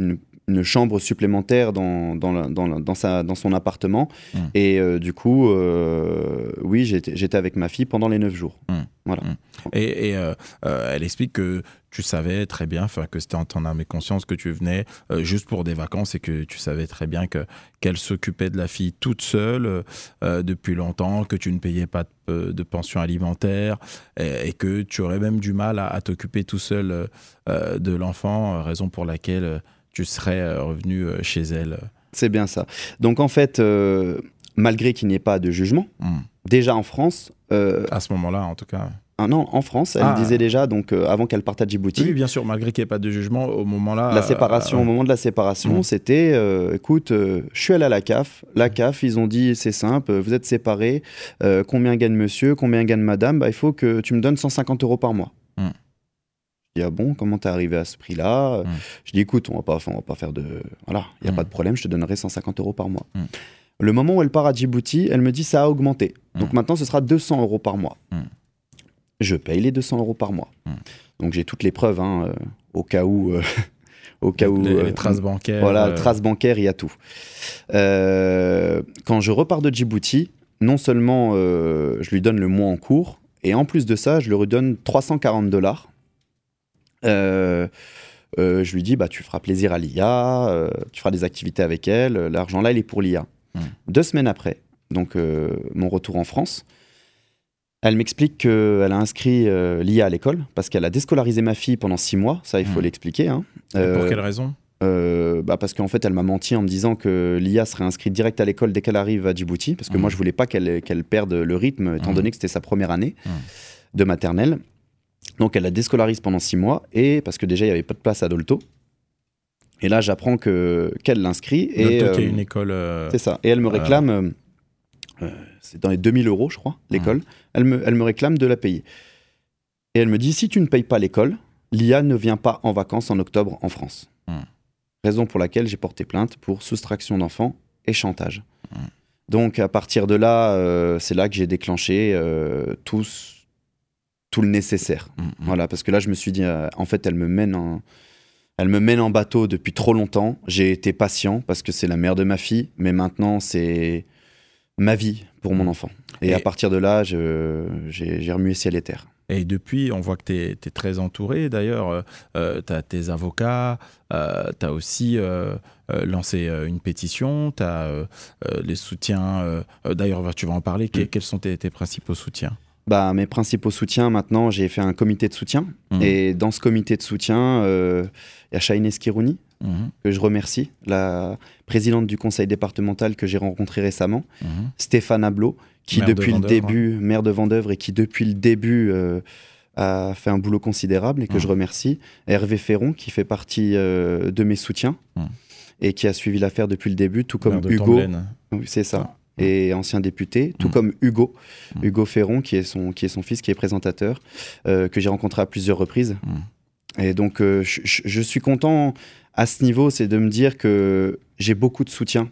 une chambre supplémentaire dans son appartement. Et du coup, oui, j'étais avec ma fille pendant les 9 jours. Voilà. Et elle explique que tu savais très bien, que c'était en ton âme et conscience que tu venais juste pour des vacances et que tu savais très bien qu'elle s'occupait de la fille toute seule depuis longtemps, que tu ne payais pas de pension alimentaire et que tu aurais même du mal à t'occuper tout seul de l'enfant, raison pour laquelle tu serais revenu chez elle. C'est bien ça. Donc en fait, malgré qu'il n'y ait pas de jugement, déjà en France... à ce moment-là, en tout cas... Ah non, en France, elle disait déjà, donc avant qu'elle parte à Djibouti... Oui, bien sûr, malgré qu'il n'y ait pas de jugement, au moment-là... La séparation, au moment de la séparation, c'était, écoute, je suis allé à la CAF. La CAF, ils ont dit, c'est simple, vous êtes séparés, combien gagne monsieur, combien gagne madame, il faut que tu me donnes 150 € par mois. Je dis, ah bon, comment t'es arrivé à ce prix-là? Je dis, écoute, on va pas faire de... Voilà, il n'y a pas de problème, je te donnerai 150 € par mois. Le moment où elle part à Djibouti, elle me dit, ça a augmenté. Donc maintenant, ce sera 200 € par mois. Je paye les 200 € par mois. Donc j'ai toutes les preuves, au cas où... les traces bancaires. Voilà, traces bancaires, il y a tout. Quand je repars de Djibouti, non seulement je lui donne le mois en cours, et en plus de ça, je lui redonne 340 $. Je lui dis, tu feras plaisir à Lia, tu feras des activités avec elle, l'argent là, il est pour Lia. 2 semaines après, donc mon retour en France, elle m'explique qu'elle a inscrit Lia à l'école, parce qu'elle a déscolarisé ma fille pendant 6 mois, ça il faut l'expliquer. Pour quelle raison? Parce qu'en fait, elle m'a menti en me disant que Lia serait inscrite direct à l'école dès qu'elle arrive à Djibouti, parce que moi, je voulais pas qu'elle perde le rythme, étant donné que c'était sa première année de maternelle. Donc, elle la déscolarise pendant 6 mois, et parce que déjà, il n'y avait pas de place à Dolto. Et là, j'apprends qu'elle l'inscrit. Dolto, qui est une école... C'est ça. Et elle me réclame... c'est dans les 2000 € je crois, l'école. Elle me réclame de la payer. Et elle me dit, si tu ne payes pas l'école, Lia ne vient pas en vacances en octobre en France. Raison pour laquelle j'ai porté plainte pour soustraction d'enfants et chantage. Donc à partir de là, c'est là que j'ai déclenché tout le nécessaire. Voilà, parce que là je me suis dit, en fait elle me mène en bateau depuis trop longtemps. J'ai été patient parce que c'est la mère de ma fille, mais maintenant c'est ma vie pour mon enfant. Et à partir de là, j'ai remué ciel et terre. Et depuis, on voit que tu es très entouré. D'ailleurs, tu as tes avocats, tu as aussi lancé une pétition, tu as les soutiens. D'ailleurs, tu vas en parler. Quels sont tes principaux soutiens? Mes principaux soutiens, maintenant, j'ai fait un comité de soutien. Et dans ce comité de soutien, il y a Shahin Eskirouni, que je remercie, la présidente du conseil départemental que j'ai rencontrée récemment, Stéphane Ablot, qui depuis le début, maire de Vendeuvre, et qui depuis le début a fait un boulot considérable et que je remercie. Hervé Ferron, qui fait partie de mes soutiens et qui a suivi l'affaire depuis le début, tout comme Hugo. Oui, c'est ça. Et ancien député, tout comme Hugo Ferron, qui est son fils, qui est présentateur, que j'ai rencontré à plusieurs reprises. Et donc, je suis content à ce niveau, c'est de me dire que j'ai beaucoup de soutien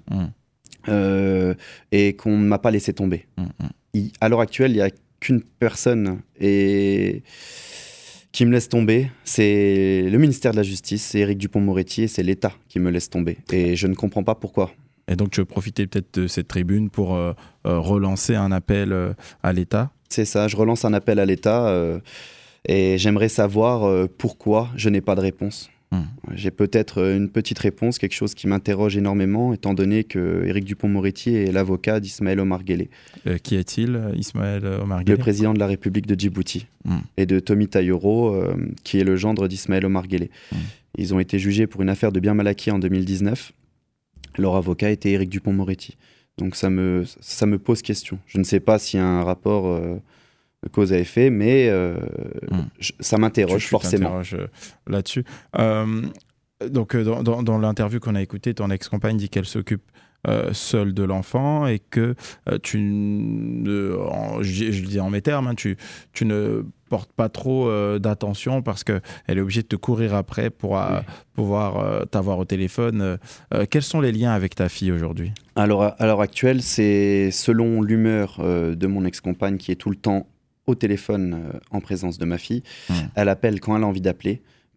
et qu'on ne m'a pas laissé tomber. À l'heure actuelle, il n'y a qu'une personne qui me laisse tomber, c'est le ministère de la Justice, c'est Éric Dupond-Moretti, et c'est l'État qui me laisse tomber. Et je ne comprends pas pourquoi. Et donc, tu veux profiter peut-être de cette tribune pour relancer un appel à l'État? C'est ça, je relance un appel à l'État et j'aimerais savoir pourquoi je n'ai pas de réponse. J'ai peut-être une petite réponse, quelque chose qui m'interroge énormément, étant donné que Éric Dupond-Moretti est l'avocat d'Ismaël Omar Guelleh. Qui est-il, Ismaël Omar Guelleh? Le président de la République de Djibouti, et de Tommy Tayoro, qui est le gendre d'Ismaël Omar Guelleh. Ils ont été jugés pour une affaire de biens mal acquis en 2019. Leur avocat était Éric Dupond-Moretti. Donc ça me pose question. Je ne sais pas s'il y a un rapport de cause à effet, mais ça m'interroge forcément. Là-dessus. Donc dans l'interview qu'on a écoutée, ton ex-compagne dit qu'elle s'occupe seule de l'enfant et que je le dis en mes termes, tu ne portes pas trop d'attention parce qu'elle est obligée de te courir après pour pouvoir t'avoir au téléphone. Quels sont les liens avec ta fille aujourd'hui? Alors, à l'heure actuelle, c'est selon l'humeur de mon ex-compagne qui est tout le temps au téléphone en présence de ma fille. Elle appelle quand elle a envie d'appeler.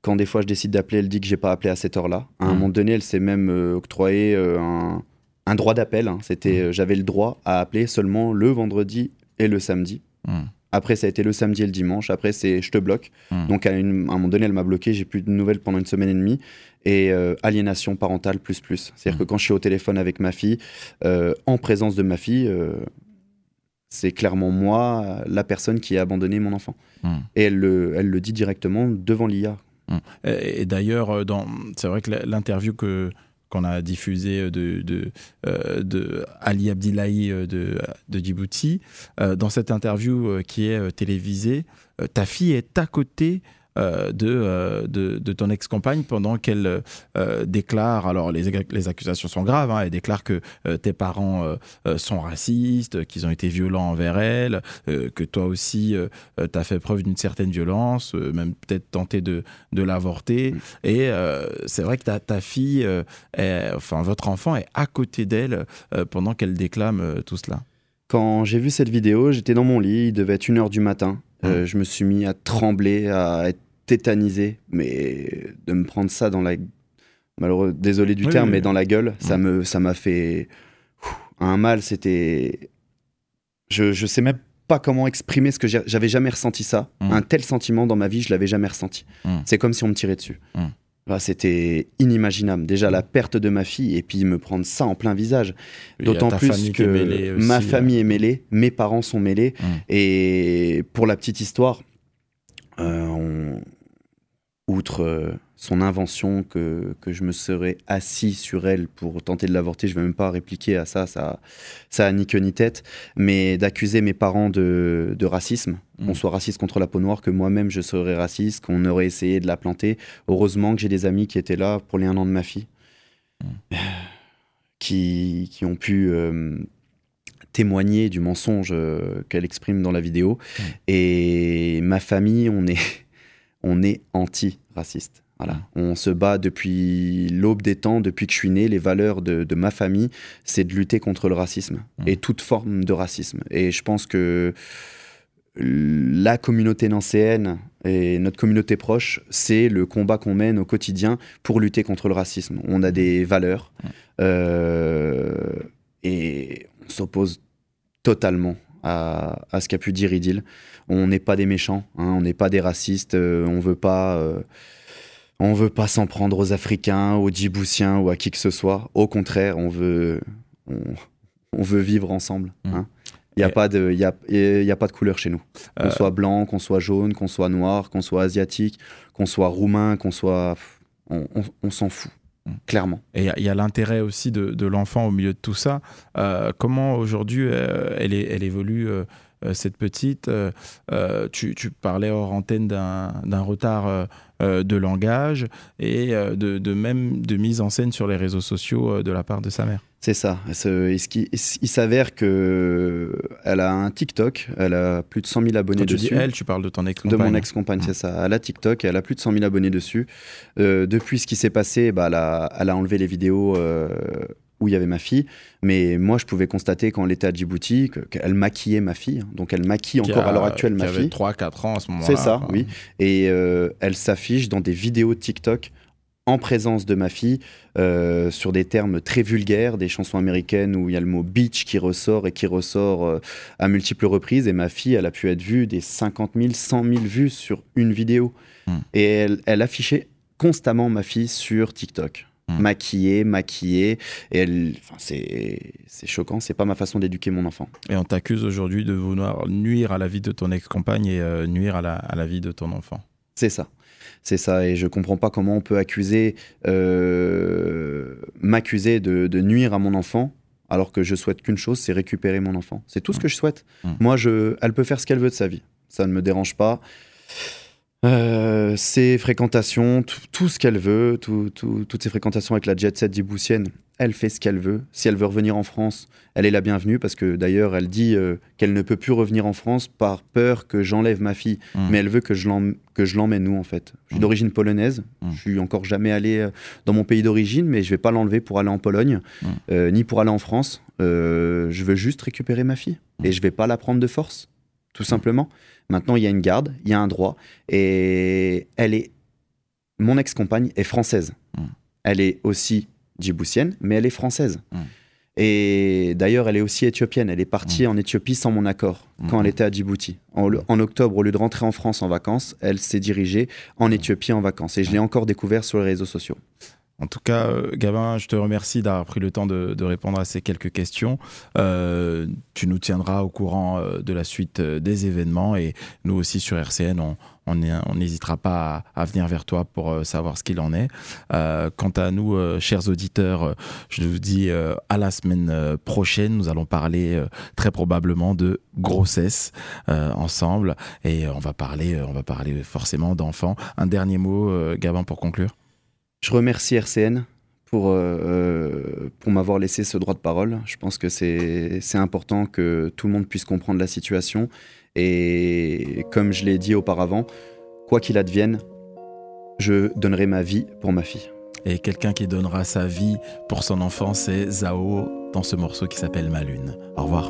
Quand des fois je décide d'appeler, elle dit que j'ai pas appelé à cette heure-là. À un moment donné, elle s'est même octroyé un droit d'appel. Hein. J'avais le droit à appeler seulement le vendredi et le samedi. Après, ça a été le samedi et le dimanche. Après, c'est je te bloque. Donc, à un moment donné, elle m'a bloqué. J'ai plus de nouvelles pendant 1 semaine et demie. Et aliénation parentale plus. C'est-à-dire que quand je suis au téléphone avec ma fille, en présence de ma fille, c'est clairement moi, la personne qui a abandonné mon enfant. Et elle le dit directement devant l'IA. Et d'ailleurs, c'est vrai que l'interview qu'on a diffusée de Ali Abdillahi de Djibouti, dans cette interview qui est télévisée, ta fille est à côté de ton ex-compagne pendant qu'elle déclare, alors les accusations sont graves, hein, elle déclare que tes parents sont racistes, qu'ils ont été violents envers elle, que toi aussi tu as fait preuve d'une certaine violence, même peut-être tenté de l'avorter. Et c'est vrai que ta fille, votre enfant est à côté d'elle pendant qu'elle déclame tout cela. Quand j'ai vu cette vidéo, j'étais dans mon lit, il devait être 1h du matin. Je me suis mis à trembler, à être tétanisé, mais de me prendre ça dans la... Malheureux, désolé du terme, mais dans la gueule, ça m'a fait un mal. C'était... Je sais même pas comment exprimer ce que j'avais jamais ressenti ça. Un tel sentiment dans ma vie, je l'avais jamais ressenti. C'est comme si on me tirait dessus. Là, c'était inimaginable. Déjà, la perte de ma fille et puis me prendre ça en plein visage. D'autant plus que ma famille est mêlée, mes parents sont mêlés. Et pour la petite histoire, outre son invention que je me serais assis sur elle pour tenter de l'avorter, je ne vais même pas répliquer à ça, ça a ni queue ni tête, mais d'accuser mes parents de racisme, qu'on soit raciste contre la peau noire, que moi-même je serais raciste, qu'on aurait essayé de la planter. Heureusement que j'ai des amis qui étaient là pour les 1 an de ma fille, qui ont pu... témoigner du mensonge qu'elle exprime dans la vidéo. Et ma famille, on est anti-raciste. Voilà. On se bat depuis l'aube des temps, depuis que je suis né. Les valeurs de ma famille, c'est de lutter contre le racisme et toute forme de racisme. Et je pense que la communauté nancéenne et notre communauté proche, c'est le combat qu'on mène au quotidien pour lutter contre le racisme. On a des valeurs et on s'oppose totalement à ce qu'a pu dire Idil. On n'est pas des méchants, hein, on n'est pas des racistes, on veut pas s'en prendre aux Africains, aux Djiboutiens ou à qui que ce soit. Au contraire, on veut vivre ensemble. Hein. Il n'y a pas de couleur chez nous. Qu'on soit blanc, qu'on soit jaune, qu'on soit noir, qu'on soit asiatique, qu'on soit roumain, qu'on soit... On s'en fout. Clairement. Et il y a l'intérêt aussi de l'enfant au milieu de tout ça. Comment aujourd'hui elle évolue, cette petite tu parlais hors antenne d'un retard de langage et de mise en scène sur les réseaux sociaux de la part de sa mère. C'est ça. Il s'avère qu'elle a un TikTok, elle a plus de 100 000 abonnés Quand dessus. Tu dis elle, tu parles de ton ex-compagne. De mon ex-compagne, c'est ça. Elle a TikTok, elle a plus de 100 000 abonnés dessus. Depuis ce qui s'est passé, elle a enlevé les vidéos où il y avait ma fille. Mais moi, je pouvais constater quand elle était à Djibouti qu'elle maquillait ma fille. Donc elle maquille encore à l'heure actuelle ma fille. Qui avait 3-4 ans à ce moment-là. C'est ça, oui. Et elle s'affiche dans des vidéos de TikTok en présence de ma fille, sur des termes très vulgaires, des chansons américaines où il y a le mot bitch qui ressort à multiples reprises. Et ma fille, elle a pu être vue des 50 000, 100 000 vues sur une vidéo. Et elle affichait constamment ma fille sur TikTok. Maquillée. Et c'est choquant, c'est pas ma façon d'éduquer mon enfant. Et on t'accuse aujourd'hui de vouloir nuire à la vie de ton ex-compagne et nuire à la vie de ton enfant. C'est ça, et je comprends pas comment on peut m'accuser de nuire à mon enfant, alors que je souhaite qu'une chose, c'est récupérer mon enfant. C'est tout ce que je souhaite. Moi, elle peut faire ce qu'elle veut de sa vie. Ça ne me dérange pas. Ses fréquentations, tout ce qu'elle veut, toutes ses fréquentations avec la jet set djiboutienne, elle fait ce qu'elle veut. Si elle veut revenir en France, elle est la bienvenue, parce que d'ailleurs elle dit qu'elle ne peut plus revenir en France par peur que j'enlève ma fille, mais elle veut que je l'emmène où en fait. Je suis d'origine polonaise, je suis encore jamais allé dans mon pays d'origine, mais je vais pas l'enlever pour aller en Pologne, ni pour aller en France. Je veux juste récupérer ma fille, et je vais pas la prendre de force, tout simplement. Maintenant, il y a une garde, il y a un droit, et elle est mon ex-compagne est française. Elle est aussi djiboutienne, mais elle est française. Et d'ailleurs, elle est aussi éthiopienne. Elle est partie en Éthiopie sans mon accord quand elle était à Djibouti. En octobre, au lieu de rentrer en France en vacances, elle s'est dirigée en Éthiopie en vacances. Et je l'ai encore découvert sur les réseaux sociaux. En tout cas, Gabin, je te remercie d'avoir pris le temps de répondre à ces quelques questions. Tu nous tiendras au courant de la suite des événements et nous aussi sur RCN, on n'hésitera pas à venir vers toi pour savoir ce qu'il en est. Quant à nous, chers auditeurs, je vous dis à la semaine prochaine. Nous allons parler très probablement de grossesse ensemble et on va parler forcément d'enfants. Un dernier mot, Gabin, pour conclure. Je remercie RCN pour m'avoir laissé ce droit de parole. Je pense que c'est important que tout le monde puisse comprendre la situation. Et comme je l'ai dit auparavant, quoi qu'il advienne, je donnerai ma vie pour ma fille. Et quelqu'un qui donnera sa vie pour son enfant, c'est Zao dans ce morceau qui s'appelle Ma Lune. Au revoir.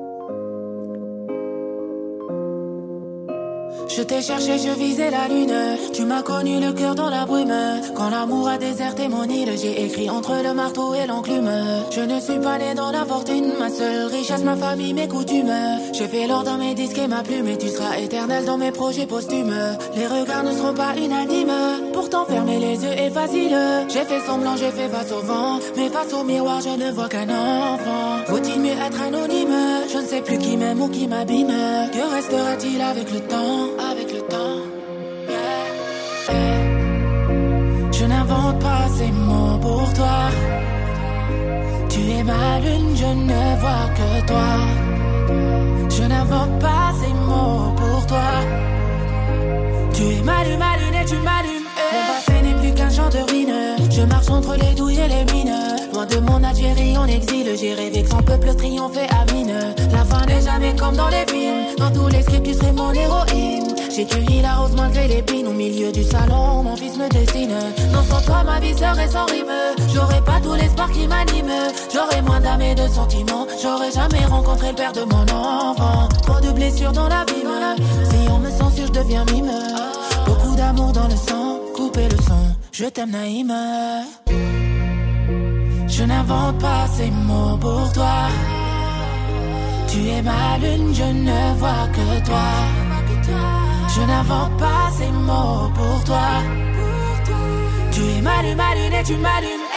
Je t'ai cherché, je visais la lune. Tu m'as connu le cœur dans la brume. Quand l'amour a déserté mon île, j'ai écrit entre le marteau et l'enclume. Je ne suis pas né dans la fortune. Ma seule richesse, ma famille, mes coutumes. J'ai fait l'or dans mes disques et ma plume. Et tu seras éternel dans mes projets posthumes. Les regards ne seront pas unanimes. Pourtant fermer les yeux est facile. J'ai fait semblant, j'ai fait face au vent. Mais face au miroir, je ne vois qu'un enfant. Faut-il mieux être anonyme? Je ne sais plus qui m'aime ou qui m'abîme. Que restera-t-il avec le temps? Avec le temps, yeah, yeah. Je n'invente pas ces mots pour toi. Tu es ma lune, je ne vois que toi. Je n'invente pas ces mots pour toi. Tu es ma lune et tu m'allumes. Mon passé n'est plus qu'un chant de ruines. Je marche entre les douilles et les mines. Loin de mon Algérie en exil. J'ai rêvé que son peuple triomphait à mine. La fin n'est jamais comme dans les films. Dans tous les scripts tu serais mon héroïne. J'ai cueilli la rose malgré l'épine. Au milieu du salon, mon fils me dessine. Non, sans toi ma vie serait sans rime. J'aurais pas tout l'espoir qui m'anime. J'aurais moins d'âme et de sentiments. J'aurais jamais rencontré le père de mon enfant. Trop de blessures dans l'abîme. Si on me censure, je deviens mime. Beaucoup d'amour dans le sang. Couper le son, je t'aime Naïm. Je n'invente pas ces mots pour toi. Tu es ma lune, je ne vois que toi. Je n'invente pas ces mots pour toi. Tu es ma lune et tu m'allumes.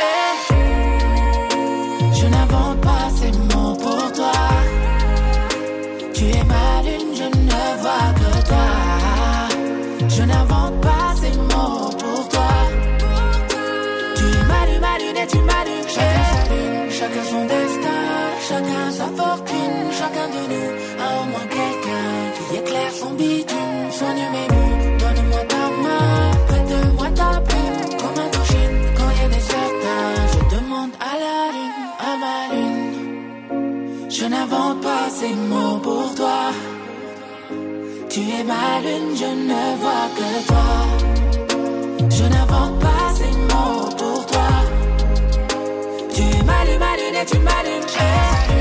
Je n'invente pas ces mots pour toi. Tu es ma lune, je ne vois que toi. Je n'invente pas ces mots pour toi. Tu es ma lune et tu m'allumes. Chacun sa lune, chacun son destin. Chacun sa fortune, chacun de nous a au moins quelqu'un qui éclaire son bitume. Soigne mes mots, donne-moi ta main. Prête-moi ta plume, comme un touchine. Quand rien n'est certain, je demande à la lune, à ma lune. Je n'invente pas ces mots pour toi. Tu es ma lune, je ne vois que toi. Je n'invente pas ces mots pour toi. Tu es ma lune et tu m'allumes.